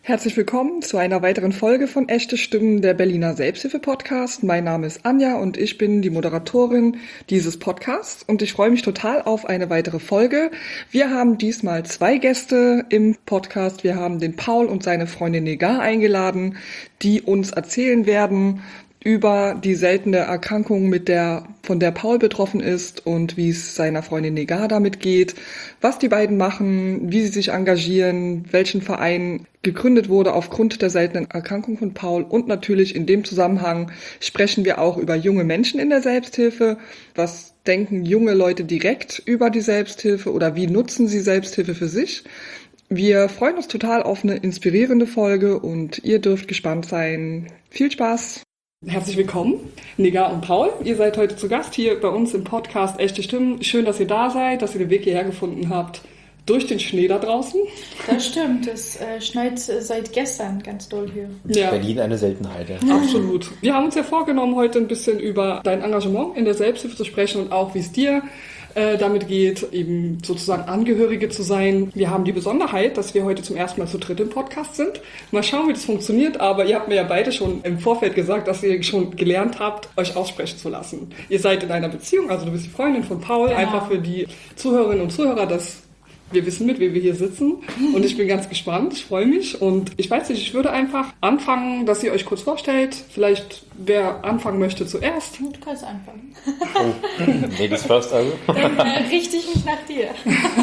Herzlich willkommen zu einer weiteren Folge von Echte Stimmen, der Berliner Selbsthilfe-Podcast. Mein Name ist Anja und ich bin die Moderatorin dieses Podcasts und ich freue mich total auf eine weitere Folge. Wir haben diesmal 2 Gäste im Podcast. Wir haben den Paul und seine Freundin Negar eingeladen, die uns erzählen werden über die seltene Erkrankung, von der Paul betroffen ist und wie es seiner Freundin Negar damit geht, was die beiden machen, wie sie sich engagieren, welchen Verein gegründet wurde aufgrund der seltenen Erkrankung von Paul und natürlich in dem Zusammenhang sprechen wir auch über junge Menschen in der Selbsthilfe. Was denken junge Leute direkt über die Selbsthilfe oder wie nutzen sie Selbsthilfe für sich? Wir freuen uns total auf eine inspirierende Folge und ihr dürft gespannt sein. Viel Spaß! Herzlich willkommen, Negar und Paul. Ihr seid heute zu Gast hier bei uns im Podcast Echte Stimmen. Schön, dass ihr da seid, dass ihr den Weg hierher gefunden habt durch den Schnee da draußen. Das stimmt, es schneit seit gestern ganz doll hier. Ja. Berlin eine Seltenheit. Ja. Absolut. Wir haben uns ja vorgenommen, heute ein bisschen über dein Engagement in der Selbsthilfe zu sprechen und auch, wie es dir damit geht, eben sozusagen Angehörige zu sein. Wir haben die Besonderheit, dass wir heute zum ersten Mal zu dritt im Podcast sind. Mal schauen, wie das funktioniert, aber ihr habt mir ja beide schon im Vorfeld gesagt, dass ihr schon gelernt habt, euch aussprechen zu lassen. Ihr seid in einer Beziehung, also du bist die Freundin von Paul, genau. Einfach für die Zuhörerinnen und Zuhörer, dass wir wissen, mit wem wir hier sitzen und ich bin ganz gespannt, ich freue mich und ich weiß nicht, ich würde einfach anfangen, dass ihr euch kurz vorstellt, vielleicht wer anfangen möchte zuerst. Du kannst anfangen. Oh, Ladies first also. Dann richte ich mich nach dir.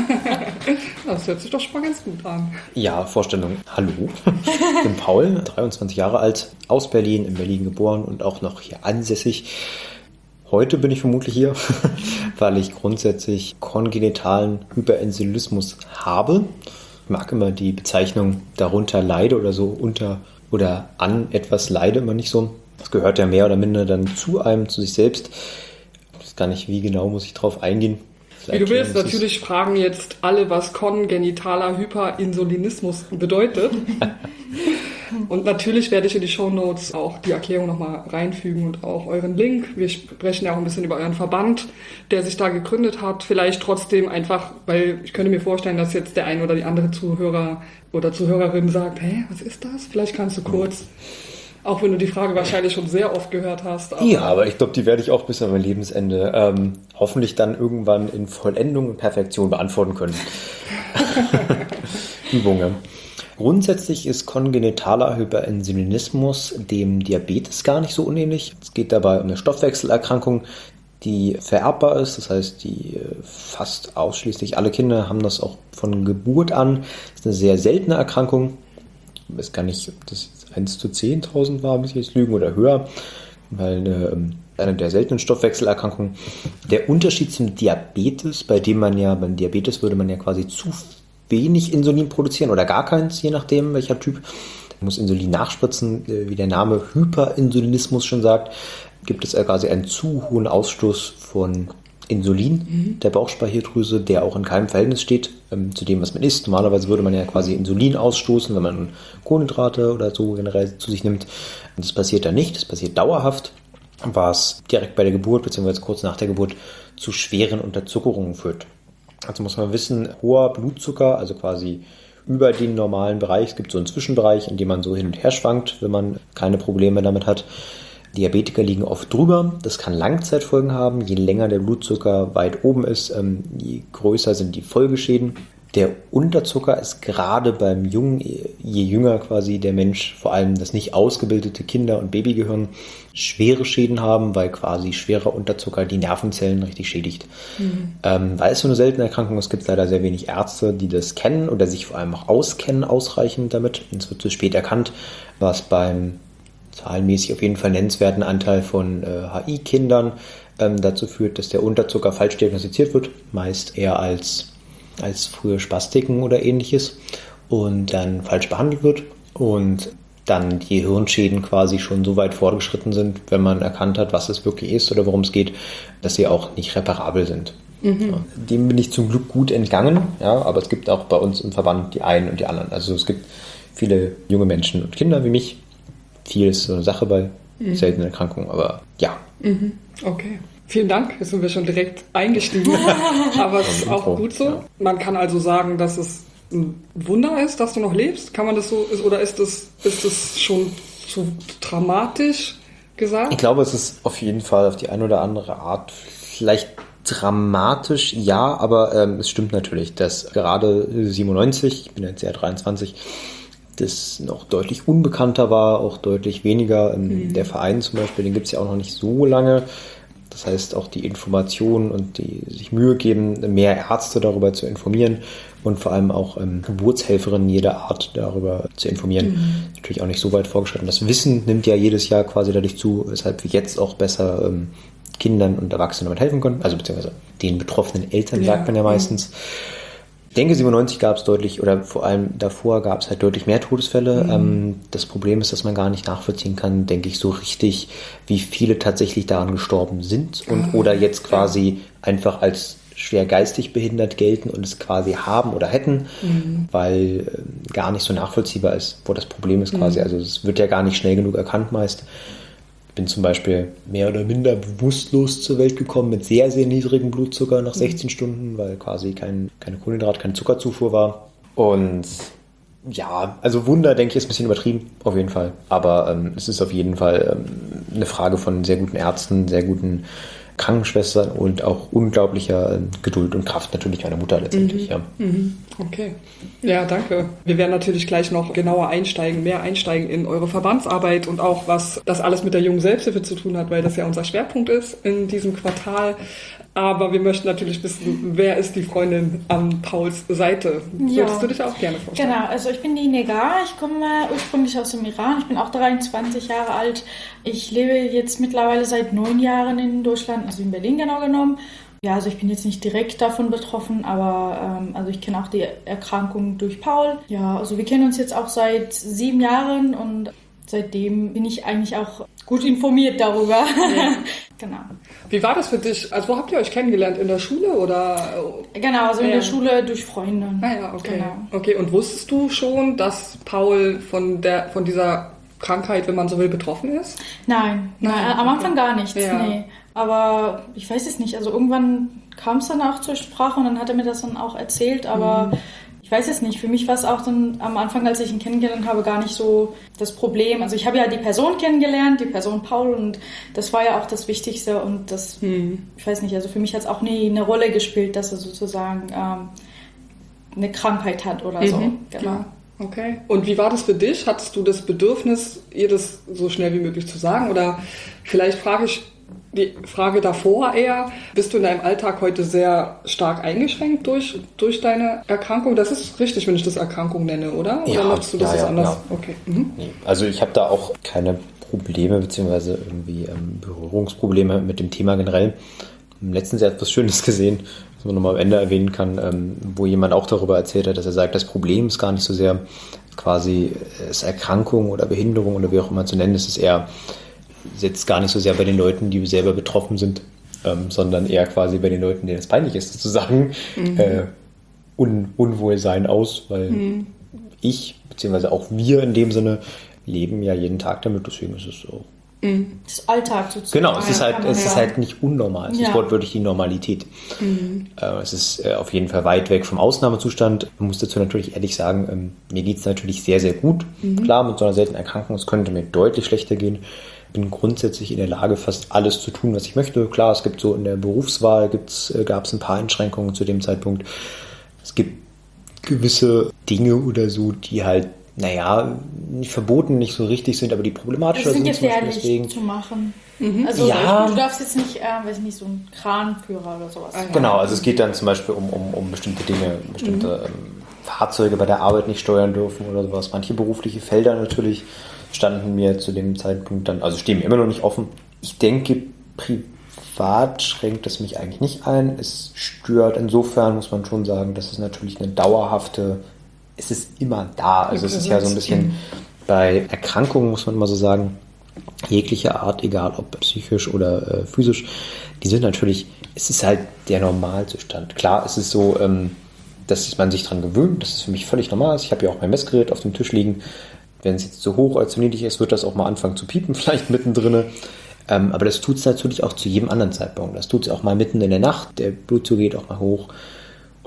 Das hört sich doch schon mal ganz gut an. Ja, Vorstellung. Hallo, ich bin Paul, 23 Jahre alt, aus Berlin, in Berlin geboren und auch noch hier ansässig. Heute bin ich vermutlich hier, weil ich grundsätzlich kongenitalen Hyperinsulinismus habe. Ich mag immer die Bezeichnung darunter leide oder so unter oder an etwas leide immer nicht so. Das gehört ja mehr oder minder dann zu einem, zu sich selbst. Ich weiß gar nicht, wie genau muss ich drauf eingehen. Wie du willst, natürlich fragen jetzt alle, was kongenitaler Hyperinsulinismus bedeutet. Und natürlich werde ich in die Shownotes auch die Erklärung nochmal reinfügen und auch euren Link. Wir sprechen ja auch ein bisschen über euren Verband, der sich da gegründet hat. Vielleicht trotzdem einfach, weil ich könnte mir vorstellen, dass jetzt der ein oder die andere Zuhörer oder Zuhörerin sagt, was ist das? Vielleicht kannst du kurz, auch wenn du die Frage wahrscheinlich schon sehr oft gehört hast. Aber ich glaube, die werde ich auch bis an mein Lebensende hoffentlich dann irgendwann in Vollendung und Perfektion beantworten können. Übungen. Grundsätzlich ist kongenitaler Hyperinsulinismus dem Diabetes gar nicht so unähnlich. Es geht dabei um eine Stoffwechselerkrankung, die vererbbar ist. Das heißt, die fast ausschließlich alle Kinder haben das auch von Geburt an. Das ist eine sehr seltene Erkrankung. Ich weiß gar nicht, ob das 1 zu 10.000 war, muss ich jetzt lügen, oder höher. Weil eine der seltenen Stoffwechselerkrankungen. Der Unterschied zum Diabetes, beim Diabetes würde man ja quasi zu wenig Insulin produzieren oder gar keins, je nachdem welcher Typ. Man muss Insulin nachspritzen, wie der Name Hyperinsulinismus schon sagt, gibt es quasi einen zu hohen Ausstoß von Insulin der Bauchspeicheldrüse, der auch in keinem Verhältnis steht zu dem, was man isst. Normalerweise würde man ja quasi Insulin ausstoßen, wenn man Kohlenhydrate oder so generell zu sich nimmt. Und das passiert da nicht, das passiert dauerhaft, was direkt bei der Geburt bzw. kurz nach der Geburt zu schweren Unterzuckerungen führt. Also muss man wissen, hoher Blutzucker, also quasi über den normalen Bereich. Es gibt so einen Zwischenbereich, in dem man so hin und her schwankt, wenn man keine Probleme damit hat. Diabetiker liegen oft drüber. Das kann Langzeitfolgen haben. Je länger der Blutzucker weit oben ist, je größer sind die Folgeschäden. Der Unterzucker ist gerade beim Jungen, je jünger quasi der Mensch, vor allem das nicht ausgebildete Kinder- und Babygehirn, schwere Schäden haben, weil quasi schwerer Unterzucker die Nervenzellen richtig schädigt. Weil es so eine seltene Erkrankung ist, gibt es leider sehr wenig Ärzte, die das kennen oder sich vor allem auch auskennen ausreichend damit. Es wird zu spät erkannt, was beim zahlenmäßig auf jeden Fall nennenswerten Anteil von HI-Kindern dazu führt, dass der Unterzucker falsch diagnostiziert wird, meist eher als frühe Spastiken oder ähnliches und dann falsch behandelt wird und dann die Hirnschäden quasi schon so weit fortgeschritten sind, wenn man erkannt hat, was es wirklich ist oder worum es geht, dass sie auch nicht reparabel sind. Ja, dem bin ich zum Glück gut entgangen, ja, aber es gibt auch bei uns im Verband die einen und die anderen. Also es gibt viele junge Menschen und Kinder wie mich. Viel ist so eine Sache bei seltenen Erkrankungen, aber ja. Okay. Vielen Dank, jetzt sind wir schon direkt eingestiegen, aber es ist auch gut so. Man kann also sagen, dass es ein Wunder ist, dass du noch lebst? Kann man das so, oder ist das schon zu dramatisch gesagt? Ich glaube, es ist auf jeden Fall auf die eine oder andere Art vielleicht dramatisch, ja, aber es stimmt natürlich, dass gerade 97, ich bin jetzt ja 23, das noch deutlich unbekannter war, auch deutlich weniger. Der Verein zum Beispiel, den gibt es ja auch noch nicht so lange. Das heißt, auch die Informationen und die sich Mühe geben, mehr Ärzte darüber zu informieren und vor allem auch Geburtshelferinnen jeder Art darüber zu informieren. Natürlich auch nicht so weit vorgeschritten. Das Wissen nimmt ja jedes Jahr quasi dadurch zu, weshalb wir jetzt auch besser Kindern und Erwachsenen damit helfen können. Also beziehungsweise den betroffenen Eltern, sagt man ja meistens. Ich denke, 97 gab es deutlich, oder vor allem davor gab es halt deutlich mehr Todesfälle. Das Problem ist, dass man gar nicht nachvollziehen kann, denke ich, so richtig, wie viele tatsächlich daran gestorben sind oder jetzt quasi einfach als schwer geistig behindert gelten und es quasi haben oder hätten, weil gar nicht so nachvollziehbar ist, wo das Problem ist quasi. Also es wird ja gar nicht schnell genug erkannt meist. Bin zum Beispiel mehr oder minder bewusstlos zur Welt gekommen mit sehr, sehr niedrigem Blutzucker nach 16 Stunden, weil quasi keine Kohlenhydrat, keine Zuckerzufuhr war. Und ja, also Wunder, denke ich, ist ein bisschen übertrieben, auf jeden Fall. Aber es ist auf jeden Fall eine Frage von sehr guten Ärzten, sehr guten Krankenschwestern und auch unglaublicher Geduld und Kraft natürlich meiner Mutter letztendlich. Ja. Okay. Ja, danke. Wir werden natürlich gleich noch genauer mehr einsteigen in eure Verbandsarbeit und auch, was das alles mit der jungen Selbsthilfe zu tun hat, weil das ja unser Schwerpunkt ist in diesem Quartal. Aber wir möchten natürlich wissen, wer ist die Freundin an Pauls Seite? Ja. Würdest du dich auch gerne vorstellen? Genau, also ich bin die Negar, ich komme ursprünglich aus dem Iran, ich bin auch 23 Jahre alt. Ich lebe jetzt mittlerweile seit 9 Jahren in Deutschland, also in Berlin genau genommen. Ja, also ich bin jetzt nicht direkt davon betroffen, aber also ich kenne auch die Erkrankung durch Paul. Ja, also wir kennen uns jetzt auch seit 7 Jahren und seitdem bin ich eigentlich auch gut informiert darüber. Ja. Genau. Wie war das für dich? Also wo habt ihr euch kennengelernt? In der Schule oder? Genau, also in der Schule durch Freunde. Ah ja, okay. Genau. Okay, und wusstest du schon, dass Paul von dieser Krankheit, wenn man so will, betroffen ist? Nein, am Anfang gar nichts, nee. Aber ich weiß es nicht, also irgendwann kam es dann auch zur Sprache und dann hat er mir das dann auch erzählt, aber ich weiß es nicht. Für mich war es auch dann am Anfang, als ich ihn kennengelernt habe, gar nicht so das Problem. Also ich habe ja die Person kennengelernt, die Person Paul, und das war ja auch das Wichtigste und das, ich weiß nicht, also für mich hat es auch nie eine Rolle gespielt, dass er sozusagen eine Krankheit hat oder so. Genau. Klar. Okay. Und wie war das für dich? Hattest du das Bedürfnis, ihr das so schnell wie möglich zu sagen? Oder vielleicht frage ich die Frage davor eher, bist du in deinem Alltag heute sehr stark eingeschränkt durch deine Erkrankung? Das ist richtig, wenn ich das Erkrankung nenne, oder? Oder machst du das anders? Ja. Okay. Nee, also ich habe da auch keine Probleme beziehungsweise irgendwie Berührungsprobleme mit dem Thema generell. Letztens etwas Schönes gesehen, was man nochmal am Ende erwähnen kann, wo jemand auch darüber erzählt hat, dass er sagt, das Problem ist gar nicht so sehr quasi es Erkrankung oder Behinderung oder wie auch immer zu nennen, es ist eher jetzt gar nicht so sehr bei den Leuten, die selber betroffen sind, sondern eher quasi bei den Leuten, denen es peinlich ist, zu sagen, Unwohlsein aus, weil ich, beziehungsweise auch wir in dem Sinne, leben ja jeden Tag damit, deswegen ist es so. Das ist Alltag sozusagen. Genau, es ist halt nicht unnormal, es ist wortwörtlich die Normalität. Es ist auf jeden Fall weit weg vom Ausnahmezustand. Man muss dazu natürlich ehrlich sagen, mir geht es natürlich sehr, sehr gut. Klar, mit so einer seltenen Erkrankung, es könnte mir deutlich schlechter gehen. Bin grundsätzlich in der Lage, fast alles zu tun, was ich möchte. Klar, es gibt so in der Berufswahl gab es ein paar Einschränkungen zu dem Zeitpunkt. Es gibt gewisse Dinge oder so, die halt, nicht verboten, nicht so richtig sind, aber die problematischer sind. Das ist gefährlich zu machen. Also du darfst jetzt nicht, weiß ich nicht, so einen Kranführer oder sowas. Genau, also es geht dann zum Beispiel um bestimmte Dinge, bestimmte Fahrzeuge bei der Arbeit nicht steuern dürfen oder sowas. Manche berufliche Felder natürlich standen mir zu dem Zeitpunkt dann, also stehen mir immer noch nicht offen. Ich denke, privat schränkt es mich eigentlich nicht ein. Es stört insofern, muss man schon sagen, dass es natürlich eine dauerhafte, es ist immer da. Also es ist ja so ein bisschen bei Erkrankungen, muss man immer so sagen, jeglicher Art, egal ob psychisch oder physisch, die sind natürlich, es ist halt der Normalzustand. Klar, es ist so, dass man sich dran gewöhnt, das ist für mich völlig normal. Ich habe ja auch mein Messgerät auf dem Tisch liegen. Wenn es jetzt zu hoch oder zu niedrig ist, wird das auch mal anfangen zu piepen, vielleicht mittendrin. Aber das tut es natürlich auch zu jedem anderen Zeitpunkt. Das tut es auch mal mitten in der Nacht. Der Blutzucker geht auch mal hoch.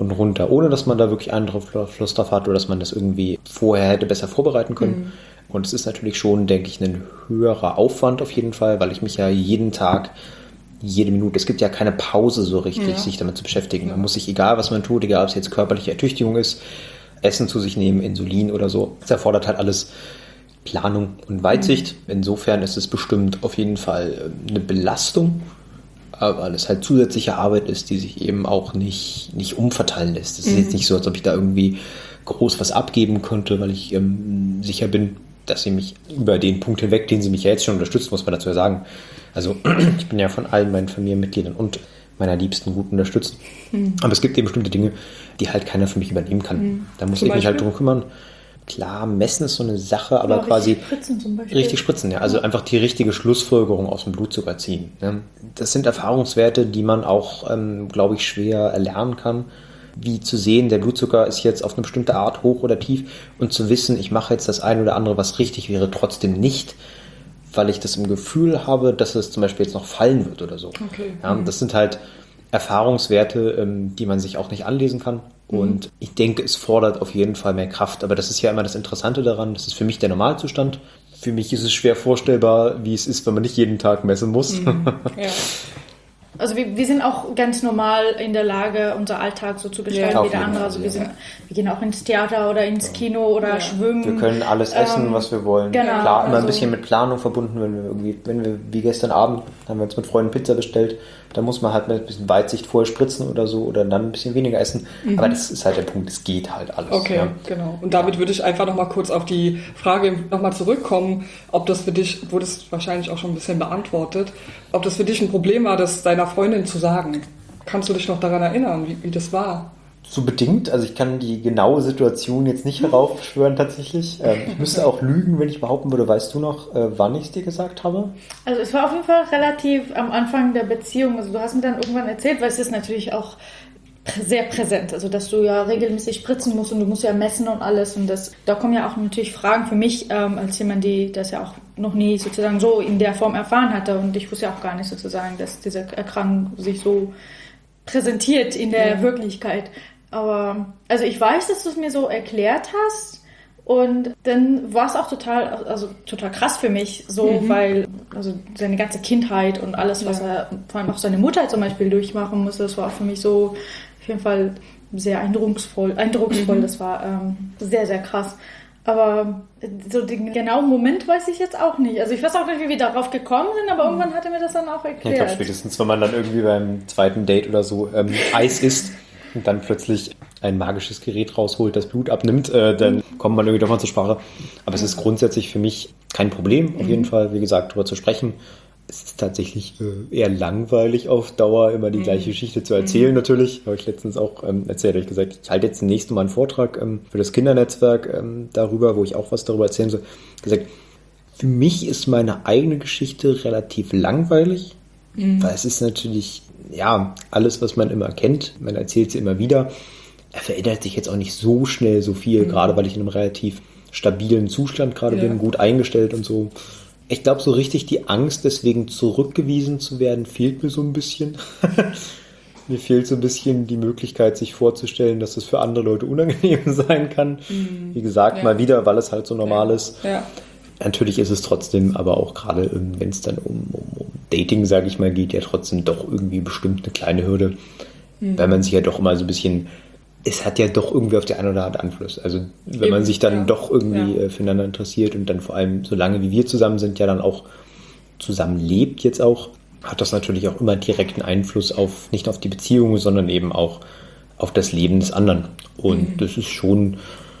und runter, ohne dass man da wirklich einen Fluss drauf hat oder dass man das irgendwie vorher hätte besser vorbereiten können. Und es ist natürlich schon, denke ich, ein höherer Aufwand auf jeden Fall, weil ich mich ja jeden Tag, jede Minute, es gibt ja keine Pause so richtig, sich damit zu beschäftigen. Man muss sich, egal was man tut, egal ob es jetzt körperliche Ertüchtigung ist, Essen zu sich nehmen, Insulin oder so, das erfordert halt alles Planung und Weitsicht. Insofern ist es bestimmt auf jeden Fall eine Belastung, weil es halt zusätzliche Arbeit ist, die sich eben auch nicht umverteilen lässt. Es ist jetzt nicht so, als ob ich da irgendwie groß was abgeben könnte, weil ich sicher bin, dass sie mich über den Punkt hinweg, den sie mich ja jetzt schon unterstützt, muss man dazu ja sagen. Also ich bin ja von allen meinen Familienmitgliedern und meiner Liebsten gut unterstützt. Aber es gibt eben bestimmte Dinge, die halt keiner für mich übernehmen kann. Da muss ich mich halt drum kümmern. Klar, messen ist so eine Sache, aber quasi Spritzen zum Beispiel. Richtig spritzen, ja. Also einfach die richtige Schlussfolgerung aus dem Blutzucker ziehen. Ne? Das sind Erfahrungswerte, die man auch, glaube ich, schwer erlernen kann. Wie zu sehen, der Blutzucker ist jetzt auf eine bestimmte Art hoch oder tief und zu wissen, ich mache jetzt das eine oder andere, was richtig wäre, trotzdem nicht, weil ich das im Gefühl habe, dass es zum Beispiel jetzt noch fallen wird oder so. Okay. Ja, das sind halt Erfahrungswerte, die man sich auch nicht anlesen kann. Und ich denke, es fordert auf jeden Fall mehr Kraft. Aber das ist ja immer das Interessante daran. Das ist für mich der Normalzustand. Für mich ist es schwer vorstellbar, wie es ist, wenn man nicht jeden Tag messen muss. Ja. Also wir sind auch ganz normal in der Lage, unser Alltag so zu gestalten wie der andere. Also wir gehen auch ins Theater oder ins Kino oder schwimmen. Wir können alles essen, was wir wollen. Genau, Klar, immer ein bisschen mit Planung verbunden, wenn wir wie gestern Abend, haben wir uns mit Freunden Pizza bestellt, da muss man halt mit ein bisschen Weitsicht vorher spritzen oder so oder dann ein bisschen weniger essen. Aber das ist halt der Punkt, es geht halt alles. Okay, genau. Und damit würde ich einfach nochmal kurz auf die Frage nochmal zurückkommen, ob das für dich, wurde es wahrscheinlich auch schon ein bisschen beantwortet, ob das für dich ein Problem war, das deiner Freundin zu sagen. Kannst du dich noch daran erinnern, wie das war? So bedingt, also ich kann die genaue Situation jetzt nicht heraufbeschwören tatsächlich. Ich müsste auch lügen, wenn ich behaupten würde, weißt du noch, wann ich es dir gesagt habe? Also es war auf jeden Fall relativ am Anfang der Beziehung. Also du hast mir dann irgendwann erzählt, weil es ist natürlich auch sehr präsent, also dass du ja regelmäßig spritzen musst und du musst ja messen und alles und da kommen ja auch natürlich Fragen für mich als jemand, die das ja auch noch nie sozusagen so in der Form erfahren hatte und ich wusste ja auch gar nicht sozusagen, dass diese Erkrankung sich so präsentiert in der Wirklichkeit. Aber also ich weiß, dass du es mir so erklärt hast und dann war es auch total krass für mich, so weil also seine ganze Kindheit und alles, was er, vor allem auch seine Mutter zum Beispiel durchmachen musste, das war auch für mich so auf jeden Fall sehr eindrucksvoll. Das war sehr, sehr krass. Aber so den genauen Moment weiß ich jetzt auch nicht. Also ich weiß auch nicht, wie wir darauf gekommen sind, aber irgendwann hat er mir das dann auch erklärt. Ich glaube spätestens, wenn man dann irgendwie beim zweiten Date oder so Eis isst und dann plötzlich ein magisches Gerät rausholt, das Blut abnimmt, dann kommt man irgendwie davon zur Sprache. Aber es ist grundsätzlich für mich kein Problem, auf jeden Fall, wie gesagt, darüber zu sprechen. Es ist tatsächlich eher langweilig auf Dauer, immer die gleiche Geschichte zu erzählen natürlich. Habe ich letztens auch erzählt, habe ich gesagt, ich halte jetzt demnächst mal einen Vortrag für das Kindernetzwerk darüber, wo ich auch was darüber erzählen soll. Gesagt, für mich ist meine eigene Geschichte relativ langweilig, weil es ist natürlich, ja, alles, was man immer kennt, man erzählt sie immer wieder. Er verändert sich jetzt auch nicht so schnell so viel, gerade weil ich in einem relativ stabilen Zustand gerade bin, gut eingestellt und so. Ich glaube, so richtig die Angst, deswegen zurückgewiesen zu werden, fehlt mir so ein bisschen. Mir fehlt so ein bisschen die Möglichkeit, sich vorzustellen, dass das für andere Leute unangenehm sein kann. Wie gesagt, mal wieder, weil es halt so normal ist. Ja. Natürlich ist es trotzdem, aber auch gerade, wenn es dann um Dating, sage ich mal, geht, ja trotzdem doch irgendwie bestimmt eine kleine Hürde. Weil man sich ja doch immer so ein bisschen... Es hat ja doch irgendwie auf die eine oder andere Einfluss. Also wenn man sich dann doch irgendwie füreinander interessiert und dann vor allem, solange wie wir zusammen sind, ja dann auch zusammen lebt jetzt auch, hat das natürlich auch immer direkten Einfluss auf, nicht auf die Beziehung, sondern eben auch auf das Leben des anderen. Und das ist schon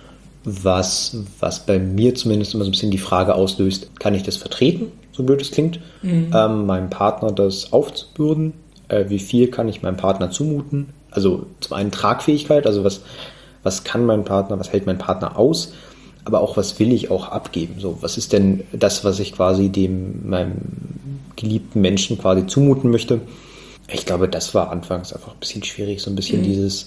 was bei mir zumindest immer so ein bisschen die Frage auslöst, kann ich das vertreten, so blöd es klingt, meinem Partner das aufzubürden? Wie viel kann ich meinem Partner zumuten? Also zum einen Tragfähigkeit, also was kann mein Partner, was hält mein Partner aus, aber auch was will ich auch abgeben. So, was ist denn das, was ich quasi meinem geliebten Menschen quasi zumuten möchte? Ich glaube, das war anfangs einfach ein bisschen schwierig, so ein bisschen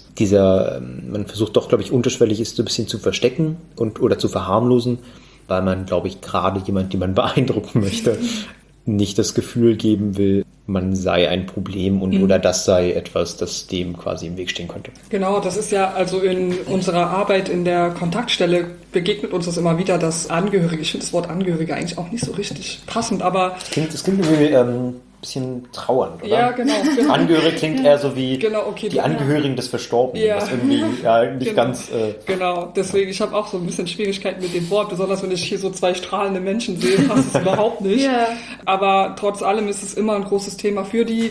man versucht doch, glaube ich, unterschwellig ist, so ein bisschen zu verstecken oder zu verharmlosen, weil man, glaube ich, gerade jemand, den man beeindrucken möchte, nicht das Gefühl geben will, man sei ein Problem und oder das sei etwas, das dem quasi im Weg stehen könnte. Genau, das ist ja also in unserer Arbeit in der Kontaktstelle begegnet uns das immer wieder, dass Angehörige, ich finde das Wort Angehörige eigentlich auch nicht so richtig passend, aber... Das klingt irgendwie ein bisschen trauernd, oder? Ja, genau. Angehörig klingt eher so wie die Angehörigen des Verstorbenen, was irgendwie nicht ganz... Genau, deswegen, ich habe auch so ein bisschen Schwierigkeiten mit dem Wort, besonders wenn ich hier so zwei strahlende Menschen sehe, passt es überhaupt nicht. Ja. Aber trotz allem ist es immer ein großes Thema für die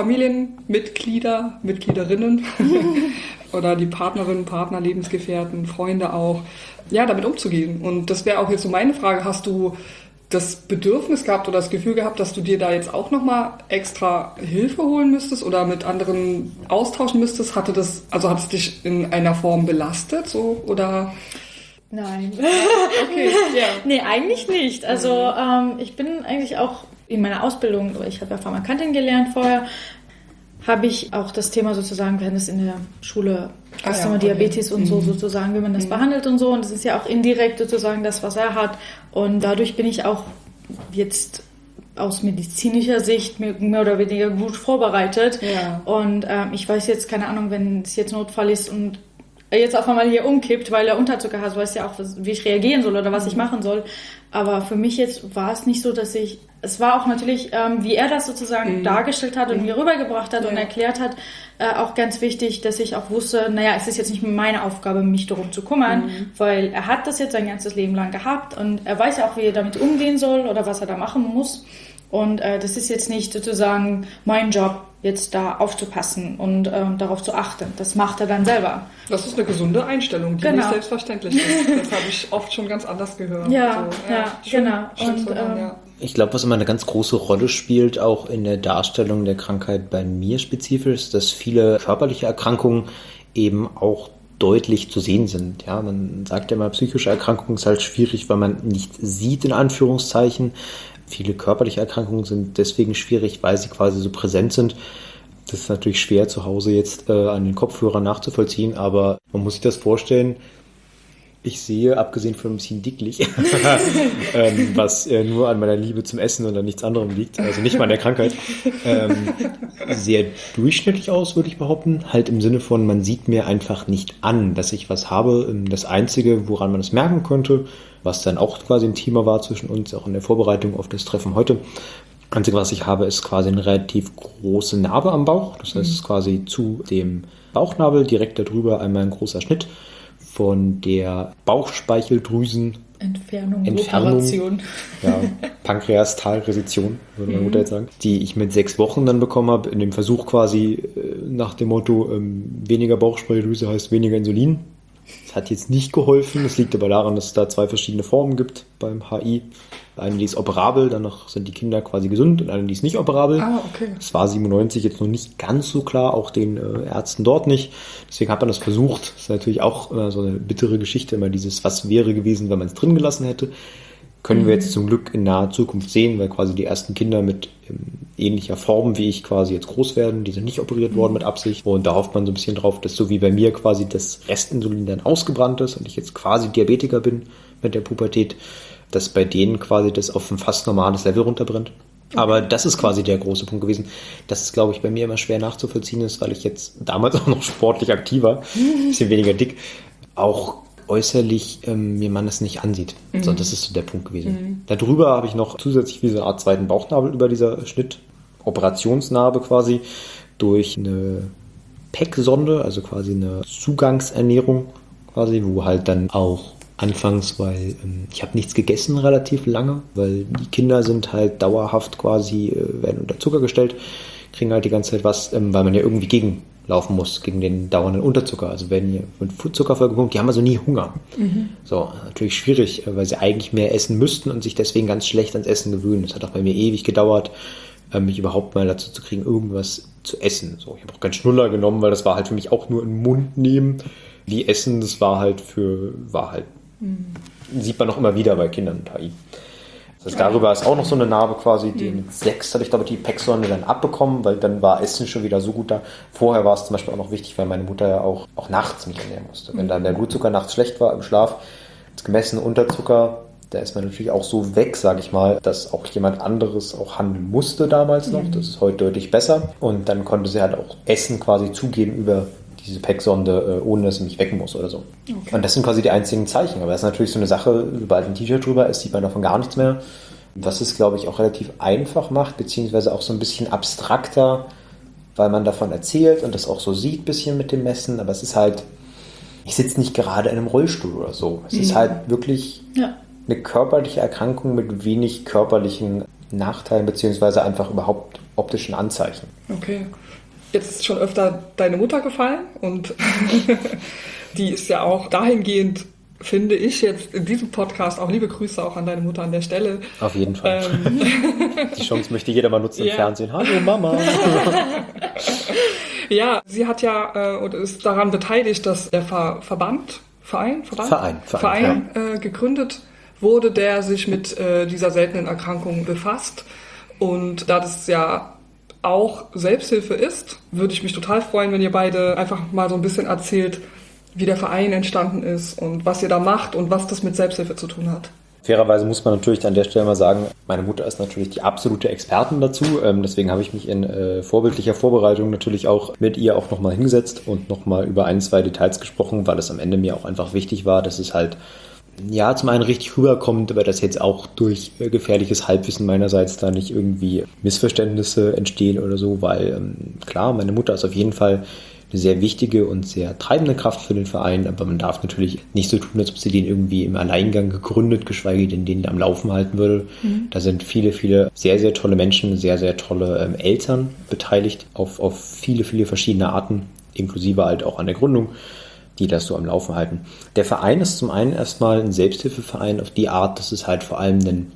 Familienmitglieder, Mitgliederinnen oder die Partnerinnen, Partner, Lebensgefährten, Freunde auch, ja, damit umzugehen. Und das wäre auch jetzt so meine Frage, hast du das Bedürfnis gehabt oder das Gefühl gehabt, dass du dir da jetzt auch nochmal extra Hilfe holen müsstest oder mit anderen austauschen müsstest? Hat es dich in einer Form belastet, so, oder? Nein. Okay, ja. Nee, eigentlich nicht. Also, ich bin eigentlich auch in meiner Ausbildung, ich habe ja Pharmakantin gelernt vorher, habe ich auch das Thema sozusagen, wir haben das in der Schule, das Thema Diabetes und so sozusagen, wie man das behandelt und so. Und das ist ja auch indirekt sozusagen das, was er hat. Und dadurch bin ich auch jetzt aus medizinischer Sicht mehr oder weniger gut vorbereitet. Ja. Und ich weiß jetzt, keine Ahnung, wenn es jetzt Notfall ist und er jetzt auf einmal hier umkippt, weil er Unterzucker hat, weiß ja auch, wie ich reagieren soll oder was ich machen soll. Aber für mich jetzt war es nicht so, es war auch natürlich, wie er das sozusagen dargestellt hat und mir rübergebracht hat und erklärt hat, auch ganz wichtig, dass ich auch wusste, naja, es ist jetzt nicht meine Aufgabe, mich darum zu kümmern, weil er hat das jetzt sein ganzes Leben lang gehabt und er weiß ja auch, wie er damit umgehen soll oder was er da machen muss. Und das ist jetzt nicht sozusagen mein Job, jetzt da aufzupassen und darauf zu achten. Das macht er dann selber. Das ist eine gesunde Einstellung, die nicht selbstverständlich ist. Das habe ich oft schon ganz anders gehört. Ja, so, genau. Ich glaube, was immer eine ganz große Rolle spielt, auch in der Darstellung der Krankheit bei mir spezifisch, ist, dass viele körperliche Erkrankungen eben auch deutlich zu sehen sind. Ja, man sagt ja immer, psychische Erkrankungen ist halt schwierig, weil man nicht sieht, in Anführungszeichen. Viele körperliche Erkrankungen sind deswegen schwierig, weil sie quasi so präsent sind. Das ist natürlich schwer zu Hause jetzt an den Kopfhörern nachzuvollziehen, aber man muss sich das vorstellen. Ich sehe, abgesehen von ein bisschen dicklich, was nur an meiner Liebe zum Essen und an nichts anderem liegt, also nicht mal an der Krankheit, sehr durchschnittlich aus, würde ich behaupten. Halt im Sinne von, man sieht mir einfach nicht an, dass ich was habe. Das Einzige, woran man es merken könnte, was dann auch quasi ein Thema war zwischen uns, auch in der Vorbereitung auf das Treffen heute. Das Einzige, was ich habe, ist quasi eine relativ große Narbe am Bauch. Das heißt, es ist quasi zu dem Bauchnabel direkt darüber einmal ein großer Schnitt von der Bauchspeicheldrüsen Entfernung, ja, Pankreastalresition, würde meine Mutter jetzt sagen, die ich mit 6 Wochen dann bekommen habe, in dem Versuch quasi nach dem Motto, weniger Bauchspeicheldrüse heißt weniger Insulin. Das hat jetzt nicht geholfen. Das liegt aber daran, dass es da 2 verschiedene Formen gibt beim HI. Eine, die ist operabel, danach sind die Kinder quasi gesund, und eine, die ist nicht operabel. Okay. Das war 97 jetzt noch nicht ganz so klar, auch den Ärzten dort nicht. Deswegen hat man das versucht. Das ist natürlich auch so eine bittere Geschichte, immer dieses, was wäre gewesen, wenn man es drin gelassen hätte. Können wir jetzt zum Glück in naher Zukunft sehen, weil quasi die ersten Kinder mit ähnlicher Form wie ich quasi jetzt groß werden. Die sind nicht operiert worden mit Absicht. Und da hofft man so ein bisschen drauf, dass so wie bei mir quasi das Restinsulin dann ausgebrannt ist und ich jetzt quasi Diabetiker bin mit der Pubertät, dass bei denen quasi das auf ein fast normales Level runterbrennt. Aber das ist quasi der große Punkt gewesen, dass es, glaube ich, bei mir immer schwer nachzuvollziehen ist, weil ich jetzt damals auch noch sportlich aktiv war, ein bisschen weniger dick, auch äußerlich mir man das nicht ansieht. So, das ist so der Punkt gewesen. Darüber habe ich noch zusätzlich wie so eine Art zweiten Bauchnabel über dieser Schnitt-Operationsnarbe quasi durch eine PEC-Sonde, also quasi eine Zugangsernährung quasi, wo halt dann auch anfangs, weil ich habe nichts gegessen relativ lange, weil die Kinder sind halt dauerhaft quasi, werden unter Zucker gestellt, kriegen halt die ganze Zeit was, weil man ja irgendwie gegenlaufen muss, gegen den dauernden Unterzucker. Also werden hier mit Zucker vollgepumpt, die haben also nie Hunger. So, natürlich schwierig, weil sie eigentlich mehr essen müssten und sich deswegen ganz schlecht ans Essen gewöhnen. Das hat auch bei mir ewig gedauert, mich überhaupt mal dazu zu kriegen, irgendwas zu essen. So, ich habe auch keinen Schnuller genommen, weil das war halt für mich auch nur in den Mund nehmen. Wie Essen, das sieht man noch immer wieder bei Kindern mit HI. Das heißt, darüber ist auch noch so eine Narbe quasi, die mit 6 habe ich, glaube ich, die PEC-Sonde dann abbekommen, weil dann war Essen schon wieder so gut da. Vorher war es zum Beispiel auch noch wichtig, weil meine Mutter ja auch nachts mich ernähren musste. Wenn dann der Blutzucker nachts schlecht war im Schlaf, gemessen Unterzucker, Da ist man natürlich auch so weg, sage ich mal, dass auch jemand anderes auch handeln musste damals noch. Das ist heute deutlich besser. Und dann konnte sie halt auch Essen quasi zugeben über diese PEC-Sonde, ohne dass sie mich wecken muss oder so. Okay. Und das sind quasi die einzigen Zeichen. Aber das ist natürlich so eine Sache, sobald ein T-Shirt drüber ist, sieht man davon gar nichts mehr. Was es, glaube ich, auch relativ einfach macht, beziehungsweise auch so ein bisschen abstrakter, weil man davon erzählt und das auch so sieht, ein bisschen mit dem Messen. Aber es ist halt, ich sitze nicht gerade in einem Rollstuhl oder so. Es ist halt wirklich eine körperliche Erkrankung mit wenig körperlichen Nachteilen, beziehungsweise einfach überhaupt optischen Anzeichen. Okay. Jetzt ist schon öfter deine Mutter gefallen und die ist ja auch dahingehend, finde ich jetzt in diesem Podcast, auch liebe Grüße auch an deine Mutter an der Stelle. Auf jeden Fall. Die Chance möchte jeder mal nutzen im Fernsehen. Hallo Mama. Ja, sie hat ja und ist daran beteiligt, dass der Verein gegründet wurde, der sich mit dieser seltenen Erkrankung befasst. Und da das ja auch Selbsthilfe ist, würde ich mich total freuen, wenn ihr beide einfach mal so ein bisschen erzählt, wie der Verein entstanden ist und was ihr da macht und was das mit Selbsthilfe zu tun hat. Fairerweise muss man natürlich an der Stelle mal sagen, meine Mutter ist natürlich die absolute Expertin dazu. Deswegen habe ich mich in vorbildlicher Vorbereitung natürlich auch mit ihr auch nochmal hingesetzt und nochmal über 1, 2 Details gesprochen, weil es am Ende mir auch einfach wichtig war, dass es halt zum einen richtig rüberkommt, aber dass jetzt auch durch gefährliches Halbwissen meinerseits da nicht irgendwie Missverständnisse entstehen oder so, weil klar, meine Mutter ist auf jeden Fall eine sehr wichtige und sehr treibende Kraft für den Verein, aber man darf natürlich nicht so tun, als ob sie den irgendwie im Alleingang gegründet, geschweige denn den am Laufen halten würde. Da sind viele, viele sehr, sehr tolle Menschen, sehr, sehr tolle Eltern beteiligt auf viele, viele verschiedene Arten, inklusive halt auch an der Gründung, die das so am Laufen halten. Der Verein ist zum einen erstmal ein Selbsthilfeverein auf die Art, dass es halt vor allem ein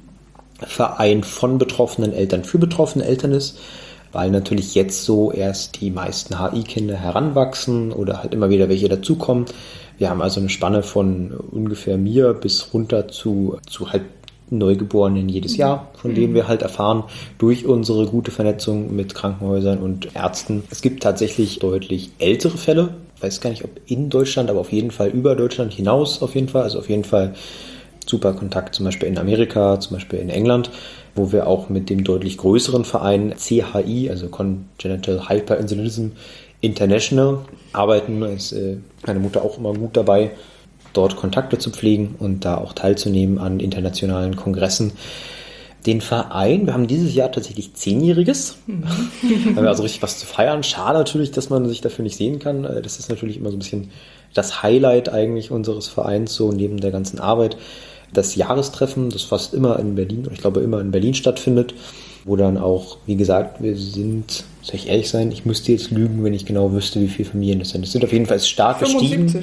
Verein von betroffenen Eltern für betroffene Eltern ist, weil natürlich jetzt so erst die meisten HI-Kinder heranwachsen oder halt immer wieder welche dazukommen. Wir haben also eine Spanne von ungefähr mir bis runter zu halt Neugeborenen jedes Jahr, von denen wir halt erfahren durch unsere gute Vernetzung mit Krankenhäusern und Ärzten. Es gibt tatsächlich deutlich ältere Fälle, ich weiß gar nicht, ob in Deutschland, aber auf jeden Fall über Deutschland hinaus auf jeden Fall. Also auf jeden Fall super Kontakt zum Beispiel in Amerika, zum Beispiel in England, wo wir auch mit dem deutlich größeren Verein CHI, also Congenital Hyperinsulinism International, arbeiten. Da ist meine Mutter auch immer gut dabei, dort Kontakte zu pflegen und da auch teilzunehmen an internationalen Kongressen. Den Verein, wir haben dieses Jahr tatsächlich 10-Jähriges. Haben wir also richtig was zu feiern. Schade natürlich, dass man sich dafür nicht sehen kann. Das ist natürlich immer so ein bisschen das Highlight eigentlich unseres Vereins, so neben der ganzen Arbeit. Das Jahrestreffen, das fast immer in Berlin, ich glaube immer in Berlin stattfindet, wo dann auch, wie gesagt, wir sind, soll ich ehrlich sein, ich müsste jetzt lügen, wenn ich genau wüsste, wie viele Familien das sind. Es sind auf jeden Fall stark gestiegen.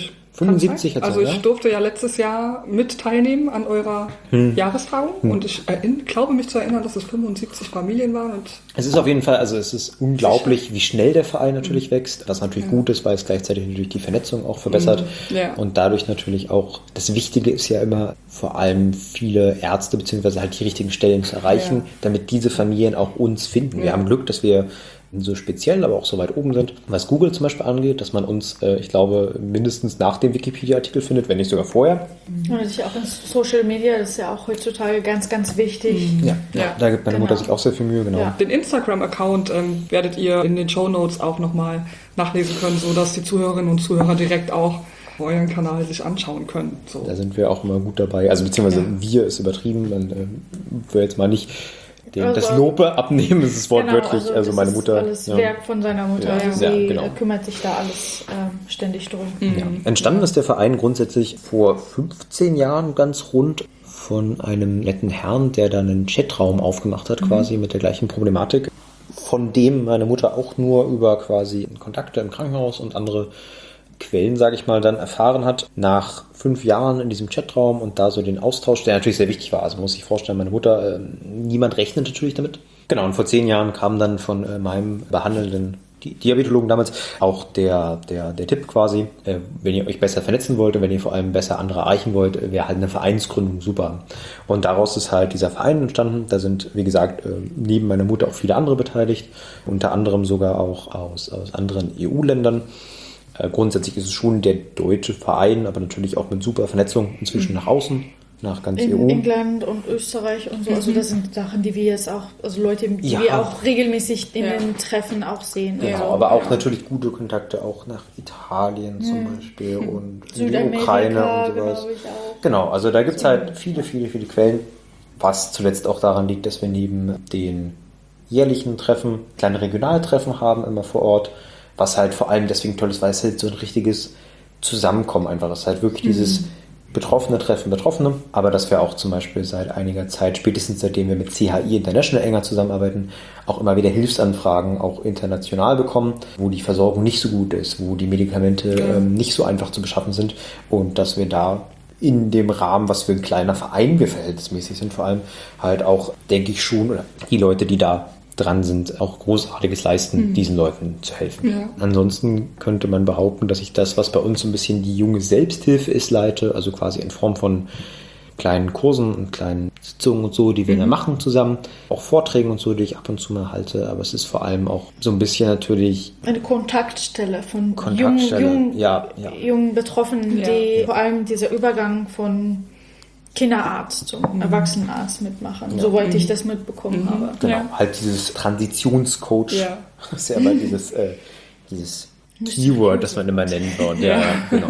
75 hat es. Also ich durfte ja letztes Jahr mit teilnehmen an eurer Jahrestagung und ich glaube mich zu erinnern, dass es 75 Familien waren. Und es ist auf jeden Fall, also es ist unglaublich, wie schnell der Verein natürlich wächst, was natürlich gut ist, weil es gleichzeitig natürlich die Vernetzung auch verbessert und dadurch natürlich auch, das Wichtige ist ja immer vor allem viele Ärzte beziehungsweise halt die richtigen Stellen zu erreichen, damit diese Familien auch uns finden. Wir haben Glück, dass wir so speziell, aber auch so weit oben sind, was Google zum Beispiel angeht, dass man uns, ich glaube, mindestens nach dem Wikipedia-Artikel findet, wenn nicht sogar vorher. Und natürlich auch in Social Media, das ist ja auch heutzutage ganz, ganz wichtig. Ja, da gibt meine Mutter sich auch sehr viel Mühe, genau. Ja. Den Instagram-Account werdet ihr in den Shownotes auch nochmal nachlesen können, sodass die Zuhörerinnen und Zuhörer direkt auch euren Kanal sich anschauen können. So. Da sind wir auch immer gut dabei. Also beziehungsweise wir ist übertrieben, man will jetzt mal nicht das Lobe abnehmen, das ist wortwörtlich, genau, also meine Mutter. Das ist alles Werk von seiner Mutter, sie kümmert sich da alles ständig drum. Ja. Entstanden ist der Verein grundsätzlich vor 15 Jahren ganz rund von einem netten Herrn, der dann einen Chatraum aufgemacht hat, quasi mit der gleichen Problematik, von dem meine Mutter auch nur über quasi Kontakte im Krankenhaus und andere Quellen, sage ich mal, dann erfahren hat, nach 5 Jahren in diesem Chatraum und da so den Austausch, der natürlich sehr wichtig war. Also man muss sich vorstellen, meine Mutter, niemand rechnet natürlich damit. Genau, und vor 10 Jahren kam dann von meinem behandelnden Diabetologen damals auch der Tipp quasi, wenn ihr euch besser vernetzen wollt und wenn ihr vor allem besser andere erreichen wollt, wäre halt eine Vereinsgründung super. Und daraus ist halt dieser Verein entstanden. Da sind, wie gesagt, neben meiner Mutter auch viele andere beteiligt, unter anderem sogar auch aus anderen EU-Ländern. Grundsätzlich ist es schon der deutsche Verein, aber natürlich auch mit super Vernetzung inzwischen nach außen. nach ganz in EU. England und Österreich und so. Also das sind Sachen, die wir jetzt auch, also Leute, die wir auch regelmäßig in den Treffen auch sehen. Genau, also, aber auch natürlich gute Kontakte auch nach Italien zum Beispiel und in die Ukraine und sowas. Genau, also da gibt es halt viele Quellen, was zuletzt auch daran liegt, dass wir neben den jährlichen Treffen kleine Regionaltreffen haben, immer vor Ort, was halt vor allem deswegen toll ist, weil es halt so ein richtiges Zusammenkommen einfach ist. Halt wirklich dieses Betroffene treffen Betroffene, aber dass wir auch zum Beispiel seit einiger Zeit, spätestens seitdem wir mit CHI International enger zusammenarbeiten, auch immer wieder Hilfsanfragen auch international bekommen, wo die Versorgung nicht so gut ist, wo die Medikamente nicht so einfach zu beschaffen sind und dass wir da in dem Rahmen, was für ein kleiner Verein wir verhältnismäßig sind, vor allem halt auch, denke ich schon, oder die Leute, die da dran sind, auch Großartiges leisten, diesen Leuten zu helfen. Ja. Ansonsten könnte man behaupten, dass ich das, was bei uns so ein bisschen die junge Selbsthilfe ist, leite, also quasi in Form von kleinen Kursen und kleinen Sitzungen und so, die wir da machen zusammen, auch Vorträgen und so, die ich ab und zu mal halte, aber es ist vor allem auch so ein bisschen natürlich eine Kontaktstelle von jungen Betroffenen, die vor allem dieser Übergang von Kinderarzt zum Erwachsenenarzt mitmachen, soweit ich das mitbekommen habe. Genau, halt dieses Transitionscoach, das ist ja aber dieses Keyword, das man immer nennen wird. Genau.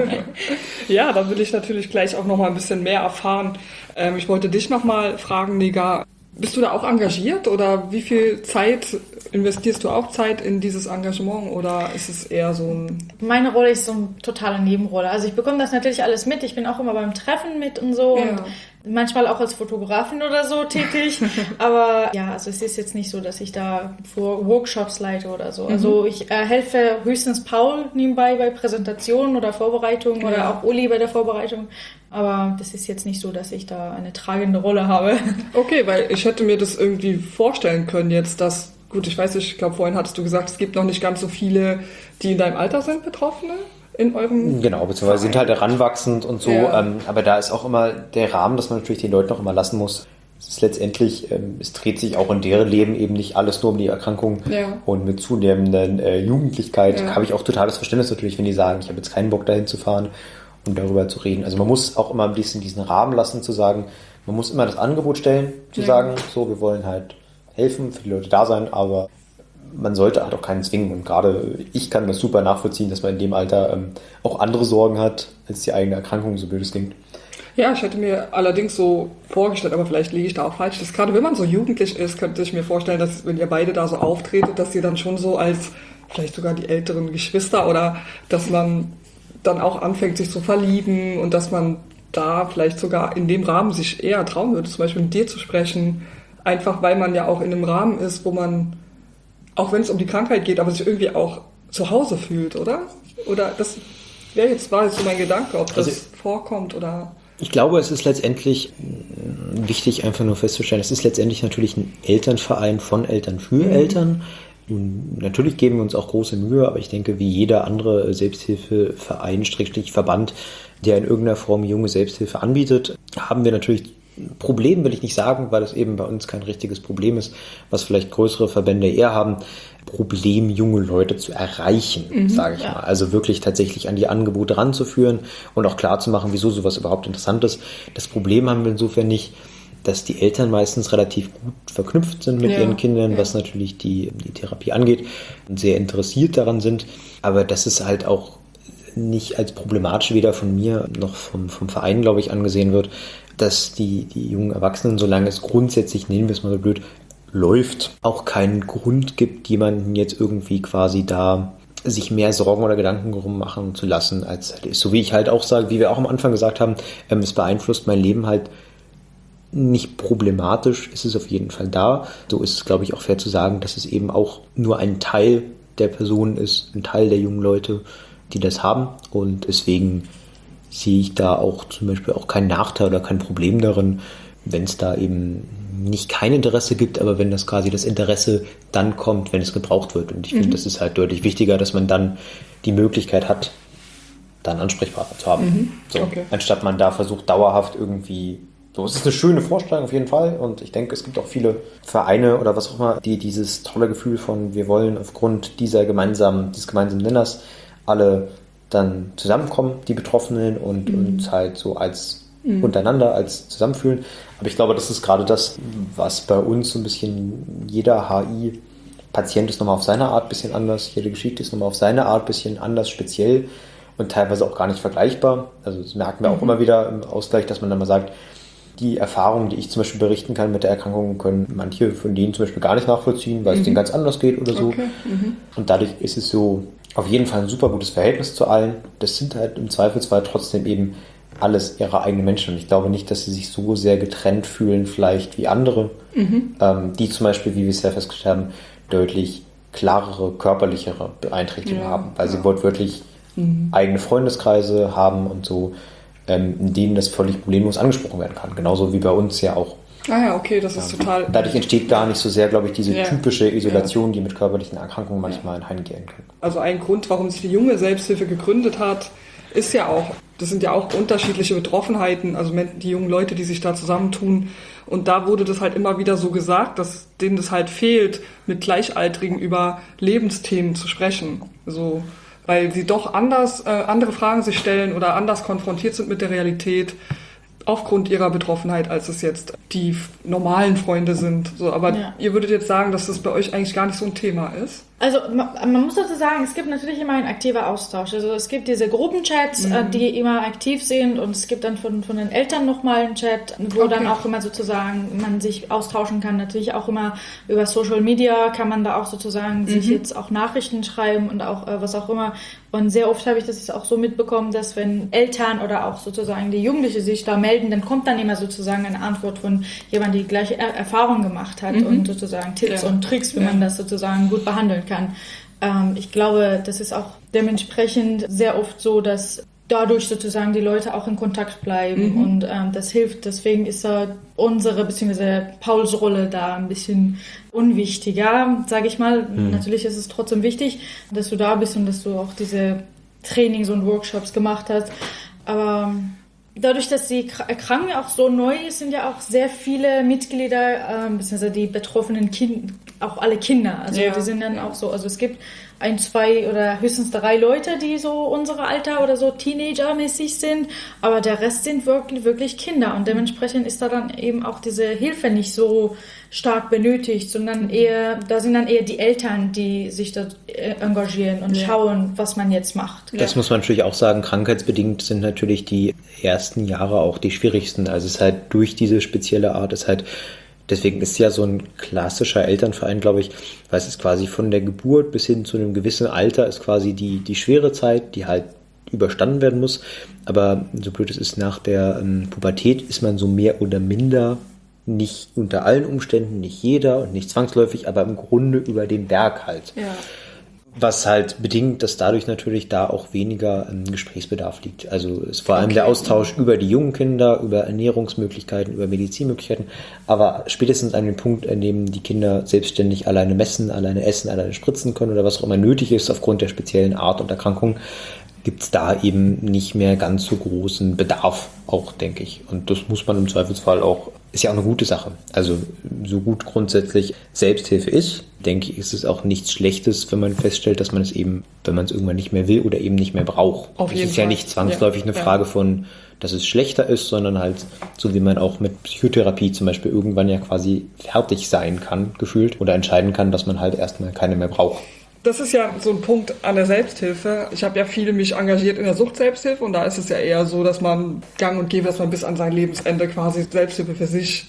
Ja, da will ich natürlich gleich auch noch mal ein bisschen mehr erfahren. Ich wollte dich noch mal fragen, Nega, bist du da auch engagiert oder wie viel Zeit investierst du auch Zeit in dieses Engagement oder ist es eher so ein... Meine Rolle ist so eine totale Nebenrolle. Also ich bekomme das natürlich alles mit. Ich bin auch immer beim Treffen mit und so und manchmal auch als Fotografin oder so tätig. Aber ja, also es ist jetzt nicht so, dass ich da vor Workshops leite oder so. Also ich helfe höchstens Paul nebenbei bei Präsentationen oder Vorbereitungen oder auch Uli bei der Vorbereitung. Aber das ist jetzt nicht so, dass ich da eine tragende Rolle habe. Okay, weil ich hätte mir das irgendwie vorstellen können jetzt, dass, gut, ich weiß nicht, ich glaube vorhin hattest du gesagt, es gibt noch nicht ganz so viele, die in deinem Alter sind, Betroffene in eurem... Genau, beziehungsweise sind halt heranwachsend und so, aber da ist auch immer der Rahmen, dass man natürlich den Leuten auch immer lassen muss. Es ist letztendlich, es dreht sich auch in deren Leben eben nicht alles nur um die Erkrankung und mit zunehmender Jugendlichkeit habe ich auch totales Verständnis natürlich, wenn die sagen, ich habe jetzt keinen Bock dahin zu fahren, um darüber zu reden. Also man muss auch immer ein bisschen diesen Rahmen lassen, zu sagen, man muss immer das Angebot stellen, zu sagen, so, wir wollen halt helfen, für die Leute da sein, aber man sollte halt auch keinen zwingen. Und gerade ich kann das super nachvollziehen, dass man in dem Alter auch andere Sorgen hat, als die eigene Erkrankung, so blöd es klingt. Ja, ich hätte mir allerdings so vorgestellt, aber vielleicht liege ich da auch falsch, dass gerade wenn man so jugendlich ist, könnte ich mir vorstellen, dass wenn ihr beide da so auftretet, dass ihr dann schon so als vielleicht sogar die älteren Geschwister oder dass man dann auch anfängt, sich zu verlieben und dass man da vielleicht sogar in dem Rahmen sich eher trauen würde, zum Beispiel mit dir zu sprechen, einfach weil man ja auch in einem Rahmen ist, wo man, auch wenn es um die Krankheit geht, aber sich irgendwie auch zu Hause fühlt, oder? Oder das war jetzt so mein Gedanke, ob das vorkommt oder... Ich glaube, es ist letztendlich wichtig, einfach nur festzustellen, es ist letztendlich natürlich ein Elternverein von Eltern für Eltern. Natürlich geben wir uns auch große Mühe, aber ich denke, wie jeder andere Selbsthilfeverein, Verband, der in irgendeiner Form junge Selbsthilfe anbietet, haben wir natürlich Problem, will ich nicht sagen, weil das eben bei uns kein richtiges Problem ist, was vielleicht größere Verbände eher haben, Problem, junge Leute zu erreichen, sage ich mal. Also wirklich tatsächlich an die Angebote ranzuführen und auch klar zu machen, wieso sowas überhaupt interessant ist. Das Problem haben wir insofern nicht, dass die Eltern meistens relativ gut verknüpft sind mit ihren Kindern, was natürlich die Therapie angeht und sehr interessiert daran sind. Aber das ist halt auch nicht als problematisch weder von mir noch vom Verein, glaube ich, angesehen wird, dass die jungen Erwachsenen, solange es grundsätzlich, nennen wir es mal so blöd, läuft, auch keinen Grund gibt, jemanden jetzt irgendwie quasi da sich mehr Sorgen oder Gedanken drum machen zu lassen, als halt ist. So wie ich halt auch sage, wie wir auch am Anfang gesagt haben, es beeinflusst mein Leben halt nicht problematisch, ist es auf jeden Fall da. So ist es, glaube ich, auch fair zu sagen, dass es eben auch nur ein Teil der Personen ist, ein Teil der jungen Leute, die das haben. Und deswegen sehe ich da auch zum Beispiel auch keinen Nachteil oder kein Problem darin, wenn es da eben nicht kein Interesse gibt, aber wenn das quasi das Interesse dann kommt, wenn es gebraucht wird. Und ich finde, das ist halt deutlich wichtiger, dass man dann die Möglichkeit hat, da einen Ansprechpartner zu haben. Anstatt man da versucht, dauerhaft irgendwie... So, es ist eine schöne Vorstellung auf jeden Fall und ich denke, es gibt auch viele Vereine oder was auch immer, die dieses tolle Gefühl von, wir wollen aufgrund dieses gemeinsamen Nenners alle dann zusammenkommen, die Betroffenen und uns halt so als untereinander als zusammenfühlen. Aber ich glaube, das ist gerade das, was bei uns so ein bisschen jeder HI-Patient ist nochmal auf seine Art ein bisschen anders, jede Geschichte ist nochmal auf seine Art ein bisschen anders, speziell und teilweise auch gar nicht vergleichbar. Also das merken wir auch immer wieder im Ausgleich, dass man dann mal sagt, die Erfahrungen, die ich zum Beispiel berichten kann mit der Erkrankung, können manche von denen zum Beispiel gar nicht nachvollziehen, weil es denen ganz anders geht oder so. Okay. Und dadurch ist es so auf jeden Fall ein super gutes Verhältnis zu allen. Das sind halt im Zweifelsfall trotzdem eben alles ihre eigenen Menschen. Und ich glaube nicht, dass sie sich so sehr getrennt fühlen, vielleicht wie andere, die zum Beispiel, wie wir es ja festgestellt haben, deutlich klarere, körperlichere Beeinträchtigungen haben, weil sie wortwörtlich eigene Freundeskreise haben und so, in denen das völlig problemlos angesprochen werden kann. Genauso wie bei uns ja auch. Ah ja, okay, das ist total... Dadurch entsteht gar nicht so sehr, glaube ich, diese typische Isolation, die mit körperlichen Erkrankungen manchmal einhergehen kann. Also ein Grund, warum sich die junge Selbsthilfe gegründet hat, ist ja auch, das sind ja auch unterschiedliche Betroffenheiten, also die jungen Leute, die sich da zusammentun. Und da wurde das halt immer wieder so gesagt, dass denen das halt fehlt, mit Gleichaltrigen über Lebensthemen zu sprechen. So, weil sie doch andere Fragen sich stellen oder anders konfrontiert sind mit der Realität aufgrund ihrer Betroffenheit, als es jetzt die normalen Freunde sind. So, aber ihr würdet jetzt sagen, dass das bei euch eigentlich gar nicht so ein Thema ist? Also man muss dazu sagen, es gibt natürlich immer einen aktiven Austausch. Also es gibt diese Gruppenchats, die immer aktiv sind, und es gibt dann von den Eltern nochmal einen Chat, wo dann auch immer sozusagen man sich austauschen kann. Natürlich auch immer über Social Media kann man da auch sozusagen sich jetzt auch Nachrichten schreiben und auch was auch immer. Und sehr oft habe ich das auch so mitbekommen, dass wenn Eltern oder auch sozusagen die Jugendliche sich da melden, dann kommt dann immer sozusagen eine Antwort von jemandem, die die gleiche Erfahrung gemacht hat und sozusagen Tipps und Tricks, wie man das sozusagen gut behandeln kann. Ich glaube, das ist auch dementsprechend sehr oft so, dass dadurch sozusagen die Leute auch in Kontakt bleiben und das hilft. Deswegen ist unsere bzw. Pauls Rolle da ein bisschen unwichtiger, sage ich mal. Natürlich ist es trotzdem wichtig, dass du da bist und dass du auch diese Trainings und Workshops gemacht hast. Aber dadurch, dass die Erkrankung auch so neu ist, sind ja auch sehr viele Mitglieder, beziehungsweise die betroffenen Kinder, auch alle Kinder. Also die sind dann auch so, also es gibt 1, 2 oder höchstens 3 Leute, die so unsere Alter oder so Teenager-mäßig sind, aber der Rest sind wirklich Kinder, und dementsprechend ist da dann eben auch diese Hilfe nicht so stark benötigt, sondern da sind dann eher die Eltern, die sich da engagieren und schauen, was man jetzt macht. Das muss man natürlich auch sagen, krankheitsbedingt sind natürlich die ersten Jahre auch die schwierigsten. Also es ist halt durch diese spezielle Art, deswegen ist ja so ein klassischer Elternverein, glaube ich, weil es ist quasi von der Geburt bis hin zu einem gewissen Alter ist quasi die schwere Zeit, die halt überstanden werden muss. Aber so blöd es ist, nach der Pubertät ist man so mehr oder minder, nicht unter allen Umständen, nicht jeder und nicht zwangsläufig, aber im Grunde über den Berg halt. Ja. Was halt bedingt, dass dadurch natürlich da auch weniger Gesprächsbedarf liegt. Also ist vor allem der Austausch über die jungen Kinder, über Ernährungsmöglichkeiten, über Medizinmöglichkeiten. Aber spätestens an dem Punkt, an dem die Kinder selbstständig alleine messen, alleine essen, alleine spritzen können oder was auch immer nötig ist aufgrund der speziellen Art und Erkrankung, gibt es da eben nicht mehr ganz so großen Bedarf auch, denke ich. Und das muss man im Zweifelsfall auch, ist ja auch eine gute Sache. Also so gut grundsätzlich Selbsthilfe ist, denke ich, ist es auch nichts Schlechtes, wenn man feststellt, dass man es eben, wenn man es irgendwann nicht mehr will oder eben nicht mehr braucht. Auf jeden Fall. Es ist ja nicht zwangsläufig eine Frage von, dass es schlechter ist, sondern halt so wie man auch mit Psychotherapie zum Beispiel irgendwann ja quasi fertig sein kann, gefühlt, oder entscheiden kann, dass man halt erstmal keine mehr braucht. Das ist ja so ein Punkt an der Selbsthilfe. Ich habe ja mich engagiert in der Sucht-Selbsthilfe, und da ist es ja eher so, dass man gang und gäbe, dass man bis an sein Lebensende quasi Selbsthilfe für sich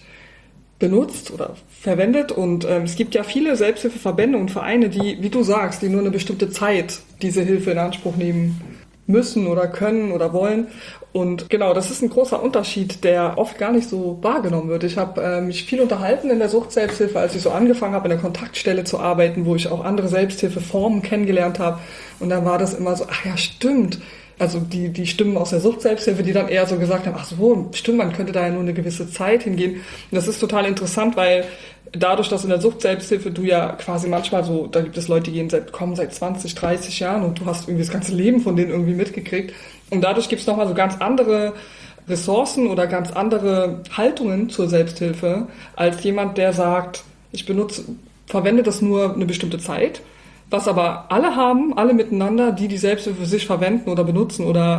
benutzt oder verwendet. Und es gibt ja viele Selbsthilfeverbände und Vereine, die, wie du sagst, die nur eine bestimmte Zeit diese Hilfe in Anspruch nehmen müssen oder können oder wollen. Und genau, das ist ein großer Unterschied, der oft gar nicht so wahrgenommen wird. Ich habe mich viel unterhalten in der Sucht-Selbsthilfe, als ich so angefangen habe, in der Kontaktstelle zu arbeiten, wo ich auch andere Selbsthilfeformen kennengelernt habe. Und dann war das immer so, ach ja, stimmt. Also die Stimmen aus der Sucht-Selbsthilfe, die dann eher so gesagt haben, ach so, stimmt, man könnte da ja nur eine gewisse Zeit hingehen. Und das ist total interessant, weil dadurch, dass in der Sucht-Selbsthilfe du ja quasi manchmal so, da gibt es Leute, die kommen seit 20, 30 Jahren und du hast irgendwie das ganze Leben von denen irgendwie mitgekriegt. Und dadurch gibt es nochmal so ganz andere Ressourcen oder ganz andere Haltungen zur Selbsthilfe als jemand, der sagt, ich verwende das nur eine bestimmte Zeit. Was aber alle haben, alle miteinander, die Selbsthilfe für sich verwenden oder benutzen oder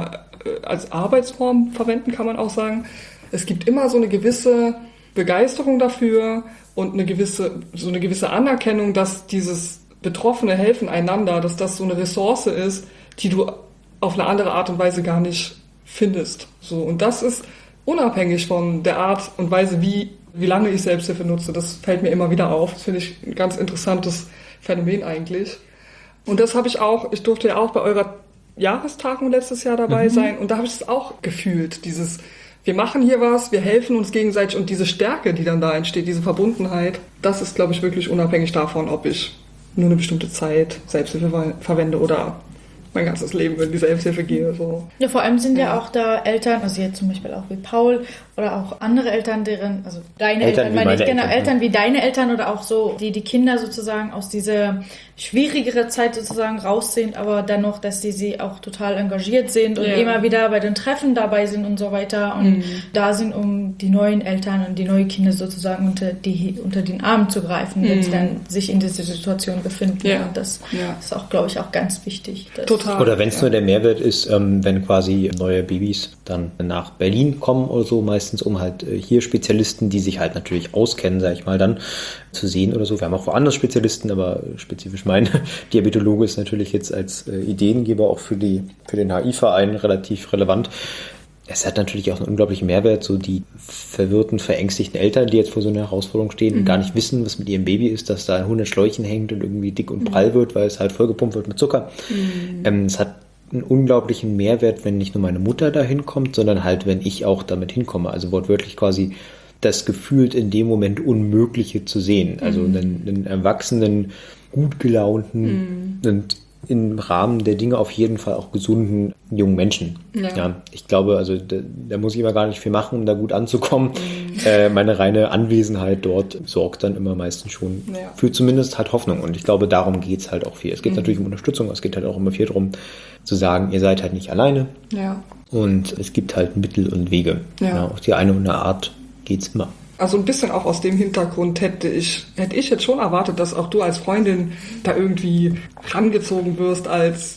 als Arbeitsform verwenden, kann man auch sagen. Es gibt immer so eine gewisse Begeisterung dafür und eine gewisse Anerkennung, dass dieses betroffene Helfen einander, dass das so eine Ressource ist, die du auf eine andere Art und Weise gar nicht findest. So, und das ist unabhängig von der Art und Weise, wie lange ich Selbsthilfe nutze. Das fällt mir immer wieder auf. Das finde ich ein ganz interessantes Phänomen eigentlich. Und das habe ich durfte ja auch bei eurer Jahrestagung letztes Jahr dabei sein und da habe ich es auch gefühlt, wir machen hier was, wir helfen uns gegenseitig und diese Stärke, die dann da entsteht, diese Verbundenheit, das ist, glaube ich, wirklich unabhängig davon, ob ich nur eine bestimmte Zeit Selbsthilfe verwende oder mein ganzes Leben in die Selbsthilfe gehe. So. Ja, vor allem sind ja auch da Eltern, also jetzt zum Beispiel auch wie Paul oder auch andere Eltern, also deine Eltern Eltern wie deine Eltern oder auch so, die Kinder sozusagen aus dieser schwierigere Zeit sozusagen rausziehen, aber dennoch, dass sie auch total engagiert sind und immer wieder bei den Treffen dabei sind und so weiter und da sind, um die neuen Eltern und die neuen Kinder sozusagen unter den Arm zu greifen, wenn sie dann sich in dieser Situation befinden. Ja. Und das ist auch, glaube ich, auch ganz wichtig. Total. Oder wenn es nur der Mehrwert ist, wenn quasi neue Babys dann nach Berlin kommen oder so, meistens um halt hier Spezialisten, die sich halt natürlich auskennen, sag ich mal, dann zu sehen oder so. Wir haben auch woanders Spezialisten, aber spezifisch mein Diabetologe ist natürlich jetzt als Ideengeber auch für den HI-Verein relativ relevant. Es hat natürlich auch einen unglaublichen Mehrwert, so die verwirrten, verängstigten Eltern, die jetzt vor so einer Herausforderung stehen und gar nicht wissen, was mit ihrem Baby ist, dass da 100 Schläuchen hängt und irgendwie dick und prall wird, weil es halt vollgepumpt wird mit Zucker. Es hat einen unglaublichen Mehrwert, wenn nicht nur meine Mutter da hinkommt, sondern halt, wenn ich auch damit hinkomme. Also wortwörtlich quasi das gefühlt in dem Moment Unmögliche zu sehen. Also einen erwachsenen, gut gelaunten und im Rahmen der Dinge auf jeden Fall auch gesunden jungen Menschen. Ja, ich glaube, also da muss ich immer gar nicht viel machen, um da gut anzukommen. Meine reine Anwesenheit dort sorgt dann immer meistens schon für zumindest halt Hoffnung. Und ich glaube, darum geht es halt auch viel. Es geht natürlich um Unterstützung, es geht halt auch immer viel darum, zu sagen, ihr seid halt nicht alleine. Ja. Und es gibt halt Mittel und Wege. Ja. Auf die eine oder andere Art geht's immer. Also ein bisschen auch aus dem Hintergrund hätte ich jetzt schon erwartet, dass auch du als Freundin da irgendwie rangezogen wirst als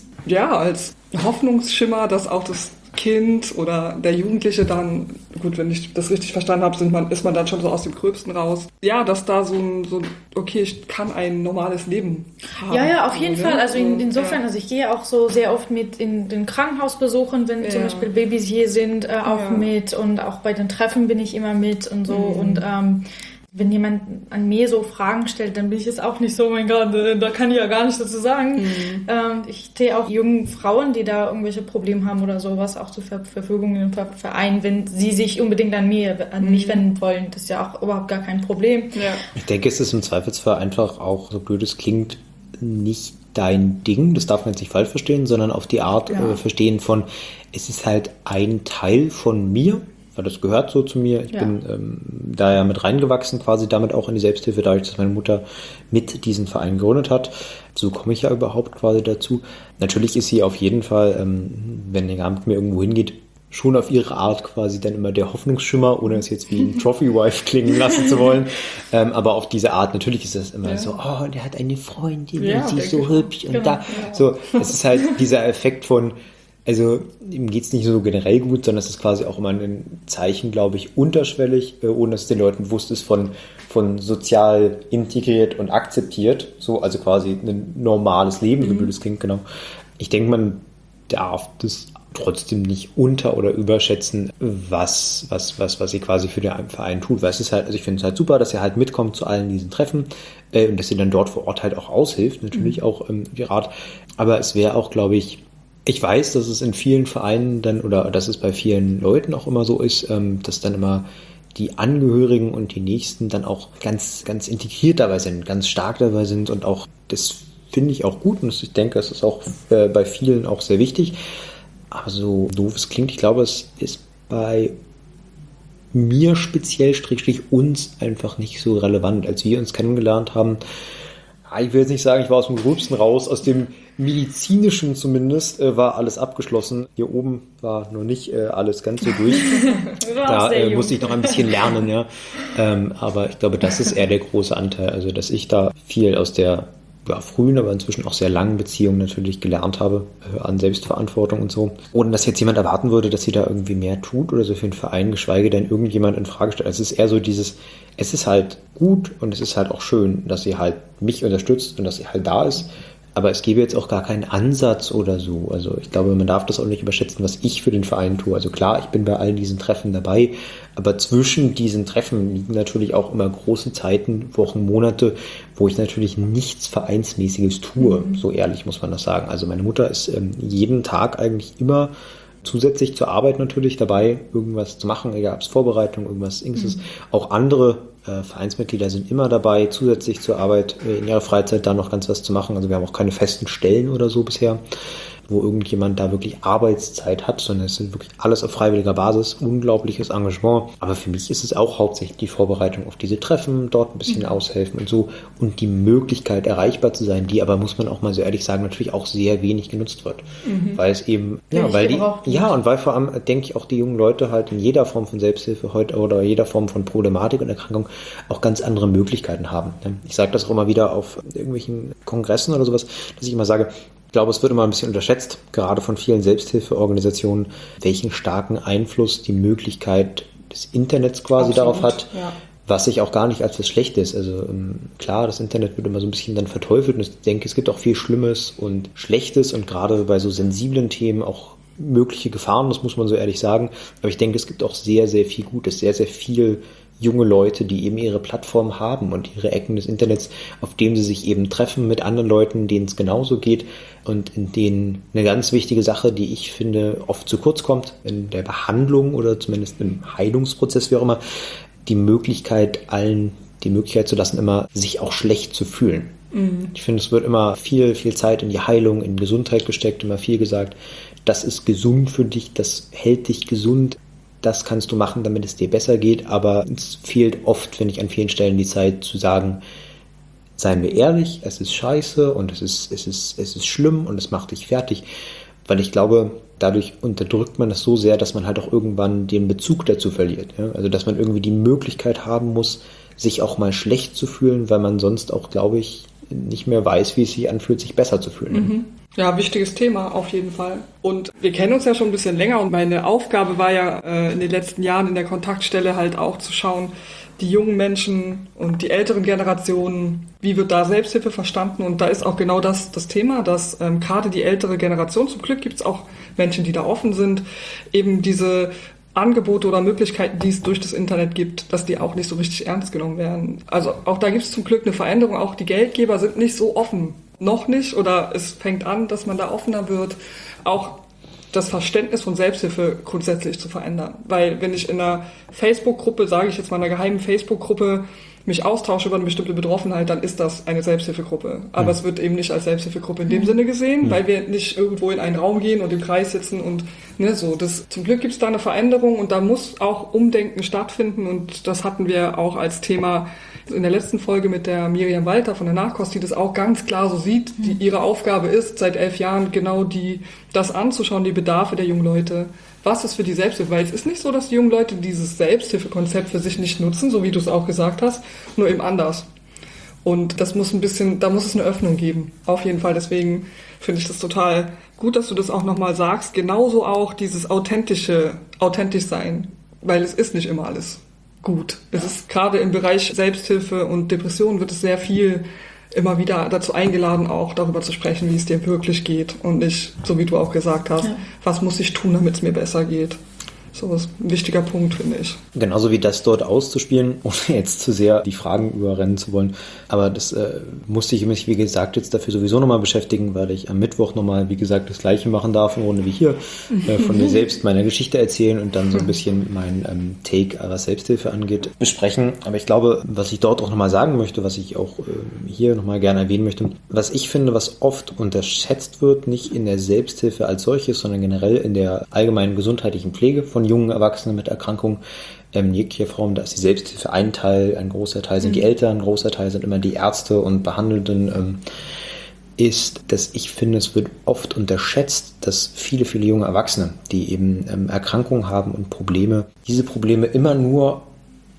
Hoffnungsschimmer, dass auch das Kind oder der Jugendliche dann, gut, wenn ich das richtig verstanden habe, ist man dann schon so aus dem Gröbsten raus. Ja, dass da so okay, ich kann ein normales Leben haben. Ja, auf jeden Fall. Also insofern, also ich gehe auch so sehr oft mit in den Krankenhausbesuchen, wenn zum Beispiel Babys hier sind, auch mit und auch bei den Treffen bin ich immer mit und so und wenn jemand an mir so Fragen stellt, dann bin ich jetzt auch nicht so, oh mein Gott, da kann ich ja gar nichts dazu sagen. Ich stehe auch jungen Frauen, die da irgendwelche Probleme haben oder sowas, auch zur Verfügung im Verein, wenn sie sich unbedingt an mich wenden wollen. Das ist ja auch überhaupt gar kein Problem. Ja. Ich denke, es ist im Zweifelsfall einfach auch, so blöd es klingt, nicht dein Ding, das darf man jetzt nicht falsch verstehen, sondern auf die Art verstehen von, es ist halt ein Teil von mir, weil das gehört so zu mir. Ich bin da ja mit reingewachsen, quasi damit auch in die Selbsthilfe, dadurch, dass meine Mutter mit diesen Verein gegründet hat. So komme ich ja überhaupt quasi dazu. Natürlich ist sie auf jeden Fall, wenn ihr mit mir irgendwo hingeht, schon auf ihre Art quasi dann immer der Hoffnungsschimmer, ohne es jetzt wie ein Trophy-Wife klingen lassen zu wollen. Aber auf diese Art, natürlich ist das immer so, oh, der hat eine Freundin und sie ist so hübsch und da. So, es ist halt dieser Effekt von, also ihm geht es nicht so generell gut, sondern es ist quasi auch immer ein Zeichen, glaube ich, unterschwellig, ohne dass es den Leuten bewusst ist, von sozial integriert und akzeptiert. So, also quasi ein normales Leben, so blöd es klingt, genau. Ich denke, man darf das trotzdem nicht unter- oder überschätzen, was sie quasi für den Verein tut. Weil es ist halt, also ich finde es halt super, dass ihr halt mitkommt zu allen diesen Treffen und dass ihr dann dort vor Ort halt auch aushilft, natürlich auch wie Rat. Aber es wäre auch, glaube ich weiß, dass es in vielen Vereinen dann oder dass es bei vielen Leuten auch immer so ist, dass dann immer die Angehörigen und die Nächsten dann auch ganz, ganz integriert dabei sind, ganz stark dabei sind und auch, das finde ich auch gut und ich denke, es ist auch bei vielen auch sehr wichtig. Aber so doof es klingt, ich glaube, es ist bei mir speziell, uns einfach nicht so relevant. Als wir uns kennengelernt haben, ich will jetzt nicht sagen, ich war aus dem Gröbsten raus, aus dem Medizinischen zumindest war alles abgeschlossen. Hier oben war noch nicht alles ganz so durch. Da musste ich noch ein bisschen lernen, ja. Aber ich glaube, das ist eher der große Anteil. Also, dass ich da viel aus der frühen, aber inzwischen auch sehr langen Beziehungen natürlich gelernt habe an Selbstverantwortung und so. Ohne dass jetzt jemand erwarten würde, dass sie da irgendwie mehr tut oder so für den Verein, geschweige denn irgendjemand in Frage stellt. Es ist eher so es ist halt gut und es ist halt auch schön, dass sie halt mich unterstützt und dass sie halt da ist. Aber es gäbe jetzt auch gar keinen Ansatz oder so. Also ich glaube, man darf das auch nicht überschätzen, was ich für den Verein tue. Also klar, ich bin bei all diesen Treffen dabei, aber zwischen diesen Treffen liegen natürlich auch immer große Zeiten, Wochen, Monate, wo ich natürlich nichts Vereinsmäßiges tue. So ehrlich muss man das sagen. Also meine Mutter ist jeden Tag eigentlich immer zusätzlich zur Arbeit natürlich dabei, irgendwas zu machen, egal ob es Vorbereitung, irgendwas ist. Auch andere Vereinsmitglieder sind immer dabei, zusätzlich zur Arbeit in ihrer Freizeit da noch ganz was zu machen. Also wir haben auch keine festen Stellen oder so bisher, wo irgendjemand da wirklich Arbeitszeit hat, sondern es sind wirklich alles auf freiwilliger Basis, unglaubliches Engagement. Aber für mich ist es auch hauptsächlich die Vorbereitung auf diese Treffen, dort ein bisschen aushelfen und so und die Möglichkeit erreichbar zu sein, die aber, muss man auch mal so ehrlich sagen, natürlich auch sehr wenig genutzt wird. Weil es eben, und weil vor allem, denke ich, auch die jungen Leute halt in jeder Form von Selbsthilfe heute oder jeder Form von Problematik und Erkrankung auch ganz andere Möglichkeiten haben. Ich sage das auch immer wieder auf irgendwelchen Kongressen oder sowas, dass ich immer sage, ich glaube, es wird immer ein bisschen unterschätzt, gerade von vielen Selbsthilfeorganisationen, welchen starken Einfluss die Möglichkeit des Internets quasi darauf hat, was ich auch gar nicht als was Schlechtes. Also klar, das Internet wird immer so ein bisschen dann verteufelt und ich denke, es gibt auch viel Schlimmes und Schlechtes und gerade bei so sensiblen Themen auch mögliche Gefahren, das muss man so ehrlich sagen. Aber ich denke, es gibt auch sehr, sehr viel Gutes, sehr, sehr viel junge Leute, die eben ihre Plattform haben und ihre Ecken des Internets, auf denen sie sich eben treffen mit anderen Leuten, denen es genauso geht und in denen eine ganz wichtige Sache, die ich finde, oft zu kurz kommt, in der Behandlung oder zumindest im Heilungsprozess, wie auch immer, die Möglichkeit zu lassen, immer sich auch schlecht zu fühlen. Ich finde, es wird immer viel, viel Zeit in die Heilung, in Gesundheit gesteckt, immer viel gesagt, das ist gesund für dich, das hält dich gesund, das kannst du machen, damit es dir besser geht, aber es fehlt oft, finde ich, an vielen Stellen die Zeit zu sagen, seien wir ehrlich, es ist scheiße und es ist schlimm und es macht dich fertig, weil ich glaube, dadurch unterdrückt man das so sehr, dass man halt auch irgendwann den Bezug dazu verliert. Ja? Also, dass man irgendwie die Möglichkeit haben muss, sich auch mal schlecht zu fühlen, weil man sonst auch, glaube ich, nicht mehr weiß, wie es sich anfühlt, sich besser zu fühlen. Ja, wichtiges Thema auf jeden Fall. Und wir kennen uns ja schon ein bisschen länger und meine Aufgabe war ja in den letzten Jahren in der Kontaktstelle halt auch zu schauen, die jungen Menschen und die älteren Generationen, wie wird da Selbsthilfe verstanden? Und da ist auch genau das Thema, dass gerade die ältere Generation, zum Glück gibt es auch Menschen, die da offen sind, eben diese Angebote oder Möglichkeiten, die es durch das Internet gibt, dass die auch nicht so richtig ernst genommen werden. Also auch da gibt es zum Glück eine Veränderung. Auch die Geldgeber sind nicht so offen. Noch nicht. Oder es fängt an, dass man da offener wird. Auch das Verständnis von Selbsthilfe grundsätzlich zu verändern. Weil wenn ich in einer Facebook-Gruppe, sage ich jetzt mal in einer geheimen Facebook-Gruppe, mich austausche über eine bestimmte Betroffenheit, dann ist das eine Selbsthilfegruppe. Aber es wird eben nicht als Selbsthilfegruppe in dem Sinne gesehen, weil wir nicht irgendwo in einen Raum gehen und im Kreis sitzen und so. Zum Glück gibt es da eine Veränderung und da muss auch Umdenken stattfinden und das hatten wir auch als Thema in der letzten Folge mit der Miriam Walter von der Nachkost, die das auch ganz klar so sieht, die ihre Aufgabe ist, seit 11 Jahren genau das anzuschauen, die Bedarfe der jungen Leute. Was ist für die Selbsthilfe? Weil es ist nicht so, dass die jungen Leute dieses Selbsthilfekonzept für sich nicht nutzen, so wie du es auch gesagt hast, nur eben anders. Und da muss es eine Öffnung geben. Auf jeden Fall. Deswegen finde ich das total gut, dass du das auch nochmal sagst. Genauso auch dieses authentisch sein. Weil es ist nicht immer alles gut. Es ist gerade im Bereich Selbsthilfe und Depression wird es sehr viel immer wieder dazu eingeladen, auch darüber zu sprechen, wie es dir wirklich geht und nicht, so wie du auch gesagt hast, was muss ich tun, damit es mir besser geht. So ist ein wichtiger Punkt, finde ich. Genauso wie das dort auszuspielen, ohne jetzt zu sehr die Fragen überrennen zu wollen. Aber das musste ich mich, wie gesagt, jetzt dafür sowieso nochmal beschäftigen, weil ich am Mittwoch nochmal, wie gesagt, das Gleiche machen darf, ohne wie hier, von mir selbst meiner Geschichte erzählen und dann so ein bisschen mein Take, was Selbsthilfe angeht, besprechen. Aber ich glaube, was ich dort auch nochmal sagen möchte, was ich auch hier nochmal gerne erwähnen möchte, was ich finde, was oft unterschätzt wird, nicht in der Selbsthilfe als solches, sondern generell in der allgemeinen gesundheitlichen Pflege von jungen Erwachsenen mit Erkrankungen, jeglicher Form, da ist die Selbsthilfe ein Teil, ein großer Teil sind die Eltern, ein großer Teil sind immer die Ärzte und Behandelnden, ist, dass ich finde, es wird oft unterschätzt, dass viele, viele junge Erwachsene, die eben Erkrankungen haben und Probleme, diese Probleme immer nur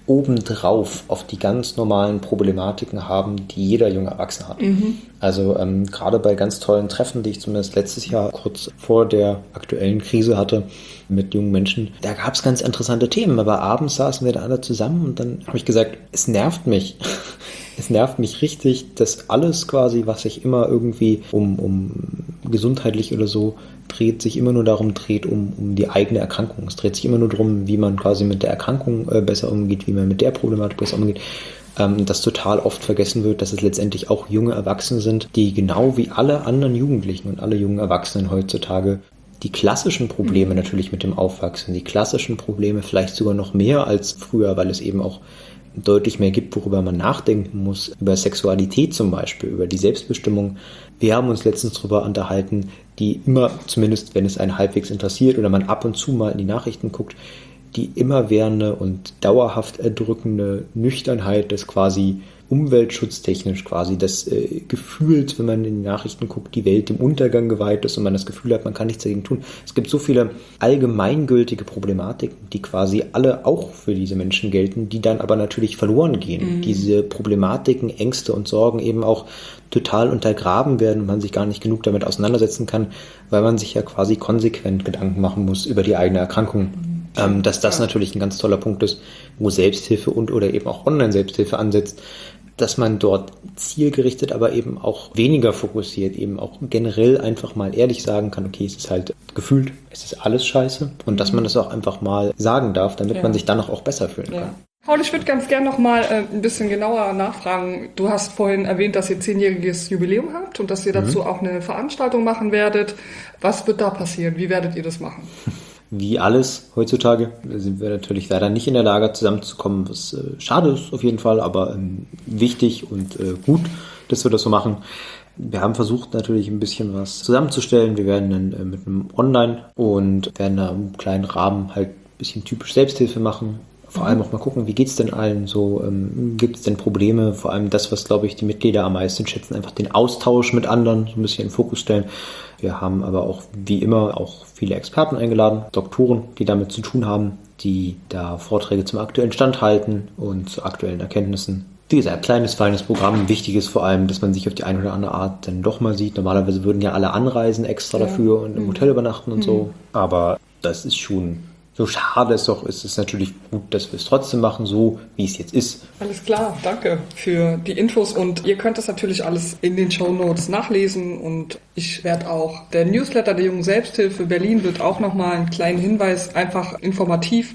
obendrauf auf die ganz normalen Problematiken haben, die jeder junge Erwachsene hat. Also gerade bei ganz tollen Treffen, die ich zumindest letztes Jahr kurz vor der aktuellen Krise hatte mit jungen Menschen, da gab es ganz interessante Themen, aber abends saßen wir da alle zusammen und dann habe ich gesagt, es nervt mich. Es nervt mich richtig, dass alles quasi, was sich immer irgendwie um gesundheitlich oder so dreht, sich immer nur darum dreht, um die eigene Erkrankung. Es dreht sich immer nur darum, wie man quasi mit der Erkrankung besser umgeht, wie man mit der Problematik besser umgeht. Dass total oft vergessen wird, dass es letztendlich auch junge Erwachsene sind, die genau wie alle anderen Jugendlichen und alle jungen Erwachsenen heutzutage die klassischen Probleme natürlich mit dem Aufwachsen, die klassischen Probleme vielleicht sogar noch mehr als früher, weil es eben auch deutlich mehr gibt, worüber man nachdenken muss, über Sexualität zum Beispiel, über die Selbstbestimmung. Wir haben uns letztens darüber unterhalten, die immer, zumindest wenn es einen halbwegs interessiert oder man ab und zu mal in die Nachrichten guckt, die immerwährende und dauerhaft erdrückende Nüchternheit des quasi umweltschutztechnisch quasi des Gefühls, wenn man in die Nachrichten guckt, die Welt dem Untergang geweiht ist und man das Gefühl hat, man kann nichts dagegen tun. Es gibt so viele allgemeingültige Problematiken, die quasi alle auch für diese Menschen gelten, die dann aber natürlich verloren gehen. Diese Problematiken, Ängste und Sorgen eben auch total untergraben werden und man sich gar nicht genug damit auseinandersetzen kann, weil man sich ja quasi konsequent Gedanken machen muss über die eigene Erkrankung. Dass das natürlich ein ganz toller Punkt ist, wo Selbsthilfe und oder eben auch Online-Selbsthilfe ansetzt, dass man dort zielgerichtet, aber eben auch weniger fokussiert, eben auch generell einfach mal ehrlich sagen kann, okay, es ist halt gefühlt, es ist alles scheiße und dass man das auch einfach mal sagen darf, damit man sich dann auch besser fühlen kann. Paul, ich würde ganz gerne noch mal ein bisschen genauer nachfragen. Du hast vorhin erwähnt, dass ihr 10-jähriges Jubiläum habt und dass ihr dazu auch eine Veranstaltung machen werdet. Was wird da passieren? Wie werdet ihr das machen? Wie alles heutzutage sind wir natürlich leider nicht in der Lage, zusammenzukommen, was schade ist auf jeden Fall, aber wichtig und gut, dass wir das so machen. Wir haben versucht, natürlich ein bisschen was zusammenzustellen. Wir werden dann mit einem Online und werden da im kleinen Rahmen halt ein bisschen typisch Selbsthilfe machen. Vor allem auch mal gucken, wie geht's denn allen so? Gibt es denn Probleme? Vor allem das, was, glaube ich, die Mitglieder am meisten schätzen, einfach den Austausch mit anderen so ein bisschen in den Fokus stellen. Wir haben aber auch, wie immer, auch viele Experten eingeladen, Doktoren, die damit zu tun haben, die da Vorträge zum aktuellen Stand halten und zu aktuellen Erkenntnissen. Wie gesagt, kleines, feines Programm. Wichtig ist vor allem, dass man sich auf die eine oder andere Art dann doch mal sieht. Normalerweise würden ja alle anreisen extra dafür und im Hotel übernachten und so. Aber das ist schon... So schade es doch ist, es natürlich gut, dass wir es trotzdem machen, so wie es jetzt ist. Alles klar, danke für die Infos und ihr könnt das natürlich alles in den Shownotes nachlesen und ich werde auch, der Newsletter der Jungen Selbsthilfe Berlin wird auch nochmal einen kleinen Hinweis, einfach informativ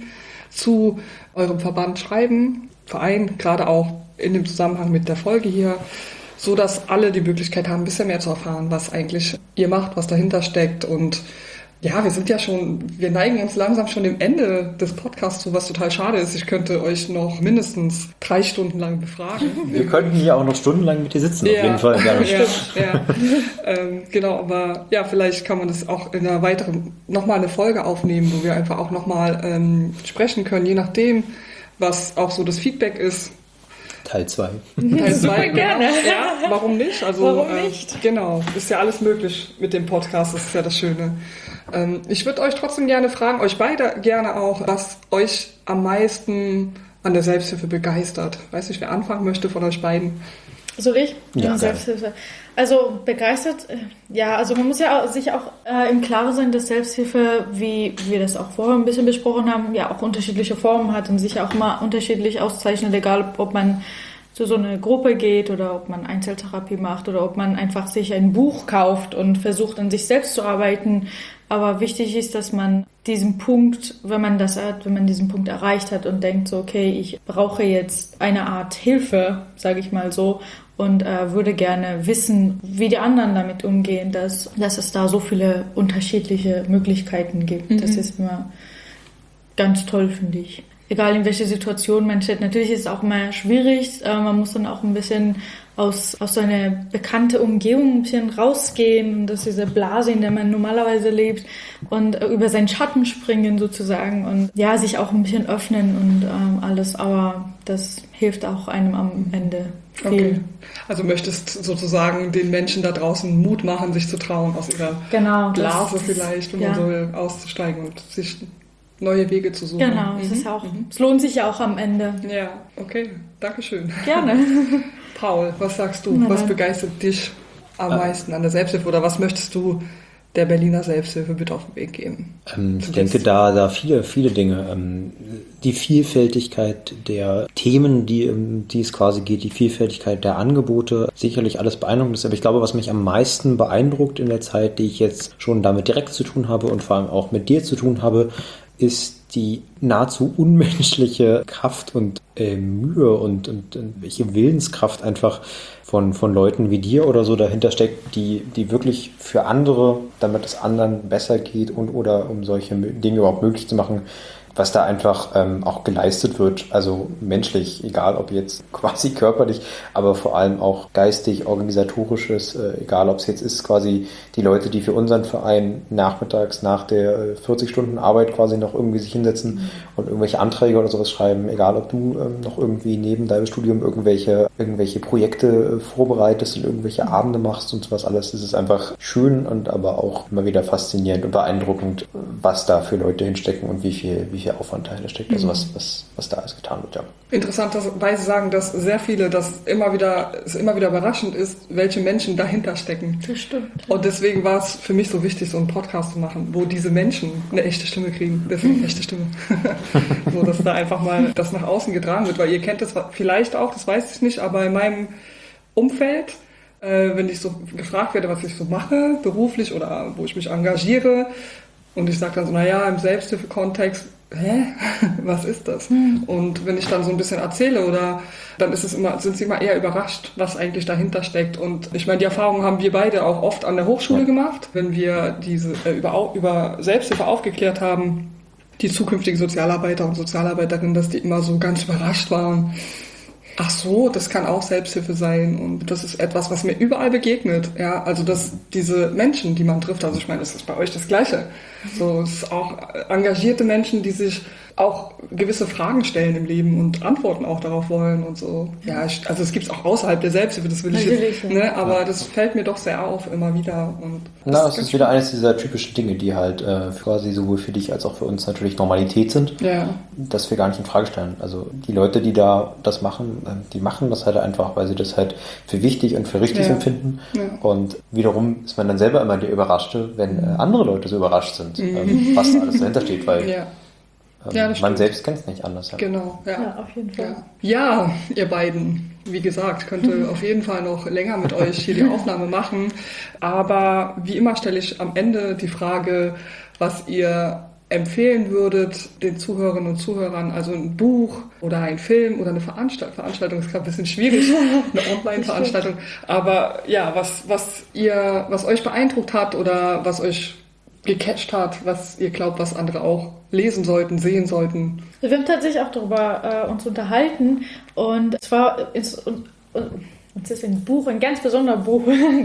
zu eurem Verband schreiben, Verein, gerade auch in dem Zusammenhang mit der Folge hier, so dass alle die Möglichkeit haben, ein bisschen mehr zu erfahren, was eigentlich ihr macht, was dahinter steckt und ja, wir neigen uns langsam schon dem Ende des Podcasts zu, was total schade ist. Ich könnte euch noch mindestens 3 Stunden lang befragen. Wir könnten hier auch noch stundenlang mit dir sitzen, auf jeden Fall. Genau, aber ja, vielleicht kann man das auch in einer weiteren, nochmal eine Folge aufnehmen, wo wir einfach auch nochmal sprechen können, je nachdem, was auch so das Feedback ist. Teil 2. Teil 2, gerne. Ja, warum nicht? Also, warum nicht? Genau, ist ja alles möglich mit dem Podcast, das ist ja das Schöne. Ich würde euch trotzdem gerne fragen, euch beide gerne auch, was euch am meisten an der Selbsthilfe begeistert. Weiß nicht, wer anfangen möchte von euch beiden? Soll ich? Ja, Selbsthilfe. Also begeistert, ja, also man muss ja sich auch im Klaren sein, dass Selbsthilfe, wie wir das auch vorher ein bisschen besprochen haben, ja auch unterschiedliche Formen hat und sich ja auch mal unterschiedlich auszeichnet, egal ob man zu so einer Gruppe geht oder ob man Einzeltherapie macht oder ob man einfach sich ein Buch kauft und versucht, an sich selbst zu arbeiten. Aber wichtig ist, dass man diesen Punkt, wenn man diesen Punkt erreicht hat und denkt so, okay, ich brauche jetzt eine Art Hilfe, sage ich mal so, und würde gerne wissen, wie die anderen damit umgehen, dass es da so viele unterschiedliche Möglichkeiten gibt. Das ist immer ganz toll, finde ich. Egal in welche Situation man steht. Natürlich ist es auch mal schwierig. Man muss dann auch ein bisschen aus seiner bekannten Umgebung ein bisschen rausgehen und aus dieser Blase, in der man normalerweise lebt und über seinen Schatten springen sozusagen und ja, sich auch ein bisschen öffnen und alles. Aber das hilft auch einem am Ende viel. Okay. Also möchtest sozusagen den Menschen da draußen Mut machen, sich zu trauen, aus ihrer Blase vielleicht, wenn man so will, auszusteigen und sich neue Wege zu suchen. Genau, es lohnt sich ja auch am Ende. Ja, okay, Dankeschön. Gerne. Paul, was sagst du? Was begeistert dich am meisten an der Selbsthilfe oder was möchtest du der Berliner Selbsthilfe bitte auf den Weg geben? Ich denke, da viele Dinge. Die Vielfältigkeit der Themen, die es quasi geht, die Vielfältigkeit der Angebote, sicherlich alles beeindruckend ist. Aber ich glaube, was mich am meisten beeindruckt in der Zeit, die ich jetzt schon damit direkt zu tun habe und vor allem auch mit dir zu tun habe, ist die nahezu unmenschliche Kraft und Mühe und welche Willenskraft einfach von Leuten wie dir oder so dahinter steckt, die wirklich für andere, damit es anderen besser geht oder um solche Dinge überhaupt möglich zu machen, was da einfach auch geleistet wird, also menschlich, egal ob jetzt quasi körperlich, aber vor allem auch geistig, organisatorisches, egal ob es jetzt ist quasi die Leute, die für unseren Verein nachmittags nach der 40-Stunden-Arbeit quasi noch irgendwie sich hinsetzen und irgendwelche Anträge oder sowas schreiben, egal ob du noch irgendwie neben deinem Studium irgendwelche Projekte vorbereitest und irgendwelche Abende machst und sowas alles, das ist einfach schön und aber auch immer wieder faszinierend und beeindruckend, was da für Leute hinstecken und wie viel Aufwand dahinter steckt, also was da alles getan wird, ja. Interessanterweise sagen, dass sehr viele, es immer wieder überraschend ist, welche Menschen dahinter stecken. Das stimmt. Und deswegen war es für mich so wichtig, so einen Podcast zu machen, wo diese Menschen eine echte Stimme kriegen. Deswegen eine echte Stimme. So, dass da einfach mal das nach außen getragen wird, weil ihr kennt das vielleicht auch, das weiß ich nicht, aber in meinem Umfeld, wenn ich so gefragt werde, was ich so mache, beruflich oder wo ich mich engagiere, und ich sage dann so, im Selbsthilfe-Kontext, was ist das? Und wenn ich dann so ein bisschen erzähle dann sind sie immer eher überrascht, was eigentlich dahinter steckt. Und ich meine, die Erfahrung haben wir beide auch oft an der Hochschule gemacht, wenn wir diese über Selbsthilfe aufgeklärt haben, die zukünftigen Sozialarbeiter und Sozialarbeiterinnen, dass die immer so ganz überrascht waren. Ach so, das kann auch Selbsthilfe sein und das ist etwas, was mir überall begegnet. Ja, also dass diese Menschen, die man trifft, also ich meine, das ist bei euch das Gleiche. So, es ist auch engagierte Menschen, die sich auch gewisse Fragen stellen im Leben und Antworten auch darauf wollen und so. Ja, also es gibt es auch außerhalb der Selbsthilfe, das will ich jetzt, aber das fällt mir doch sehr auf immer wieder. Und das ist wieder eines dieser typischen Dinge, die halt quasi sowohl für dich als auch für uns natürlich Normalität sind, dass wir gar nicht in Frage stellen. Also die Leute, die da das machen, die machen das halt einfach, weil sie das halt für wichtig und für richtig empfinden. Ja. Und wiederum ist man dann selber immer der Überraschte, wenn andere Leute so überrascht sind, was da alles dahinter steht, weil man selbst kennt es nicht anders. Ja. Genau, ja, auf jeden Fall. Ja, ihr beiden, wie gesagt, könnte auf jeden Fall noch länger mit euch hier die Aufnahme machen. Aber wie immer stelle ich am Ende die Frage, was ihr empfehlen würdet den Zuhörerinnen und Zuhörern, also ein Buch oder ein Film oder eine Veranstaltung ist gerade ein bisschen schwierig, eine Online-Veranstaltung, aber ja, was euch beeindruckt hat oder was euch gecatcht hat, was ihr glaubt, was andere auch lesen sollten, sehen sollten. Wir haben tatsächlich auch darüber uns unterhalten und zwar uns ist ein ganz besonderer Buch,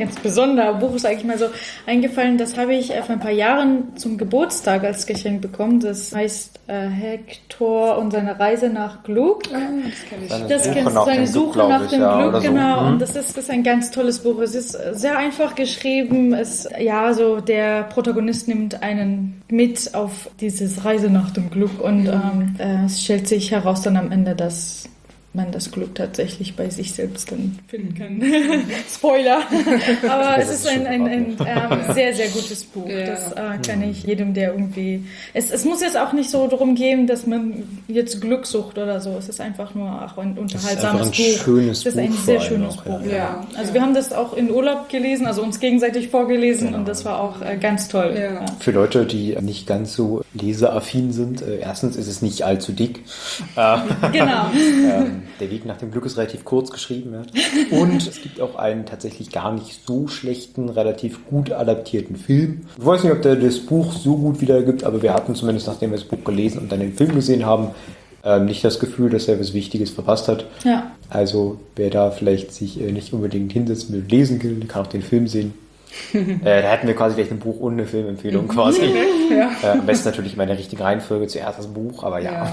sage ich mal so, eingefallen. Das habe ich vor ein paar Jahren zum Geburtstag als Geschenk bekommen. Das heißt Hector und seine Reise nach Glück. Das kennst du, seine Suche nach dem Glück, genau. So. Und das ist ein ganz tolles Buch. Es ist sehr einfach geschrieben. Der Protagonist nimmt einen mit auf diese Reise nach dem Glück und es stellt sich heraus dann am Ende, dass man das Glück tatsächlich bei sich selbst dann finden kann. Spoiler! Aber es ist ein sehr, sehr gutes Buch. Ja. Das kann ich jedem, der irgendwie... Es muss jetzt auch nicht so darum gehen, dass man jetzt Glück sucht oder so. Es ist einfach nur ein unterhaltsames Buch. Es ist ein sehr schönes Buch. Ja. Also wir haben das auch in Urlaub gelesen, also uns gegenseitig vorgelesen und das war auch ganz toll. Ja. Ja. Für Leute, die nicht ganz so leseaffin sind, erstens ist es nicht allzu dick. Genau. Der Weg nach dem Glück ist relativ kurz geschrieben. Ja. Und es gibt auch einen tatsächlich gar nicht so schlechten, relativ gut adaptierten Film. Ich weiß nicht, ob der das Buch so gut wiedergibt, aber wir hatten zumindest, nachdem wir das Buch gelesen und dann den Film gesehen haben, nicht das Gefühl, dass er was Wichtiges verpasst hat. Ja. Also wer da vielleicht sich nicht unbedingt hinsetzen will, lesen will, kann auch den Film sehen. Da hätten wir quasi gleich ein Buch und eine Filmempfehlung quasi. Ja. Am besten natürlich immer in der richtigen Reihenfolge, zuerst das Buch, aber ja.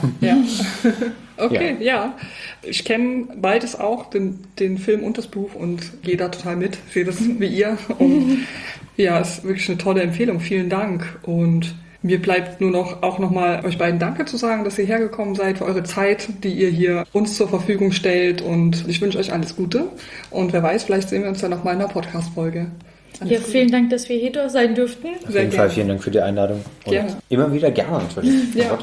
Okay, ja. Ich kenne beides auch, den Film und das Buch und gehe da total mit, sehe das wie ihr. Und ja, ist wirklich eine tolle Empfehlung. Vielen Dank. Und Mir bleibt nur noch mal euch beiden Danke zu sagen, dass ihr hergekommen seid, für eure Zeit, die ihr hier uns zur Verfügung stellt. Und ich wünsche euch alles Gute. Und wer weiß, vielleicht sehen wir uns ja noch mal in einer Podcast-Folge. Ja, vielen Dank, dass wir hier sein durften. Auf jeden Fall vielen Dank für die Einladung. Und gerne. Immer wieder gerne natürlich. Ja,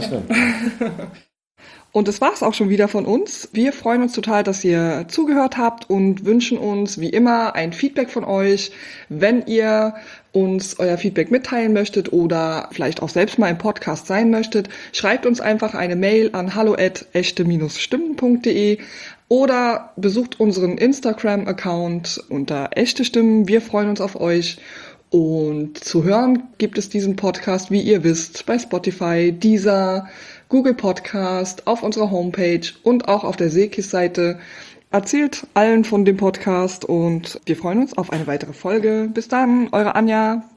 Und das war's auch schon wieder von uns. Wir freuen uns total, dass ihr zugehört habt und wünschen uns wie immer ein Feedback von euch. Wenn ihr uns euer Feedback mitteilen möchtet oder vielleicht auch selbst mal im Podcast sein möchtet, schreibt uns einfach eine Mail an hallo@echte-stimmen.de oder besucht unseren Instagram-Account unter echte Stimmen. Wir freuen uns auf euch. Und zu hören gibt es diesen Podcast, wie ihr wisst, bei Spotify, Deezer, Google Podcast, auf unserer Homepage und auch auf der Seekis-Seite. Erzählt allen von dem Podcast und wir freuen uns auf eine weitere Folge. Bis dann, eure Anja.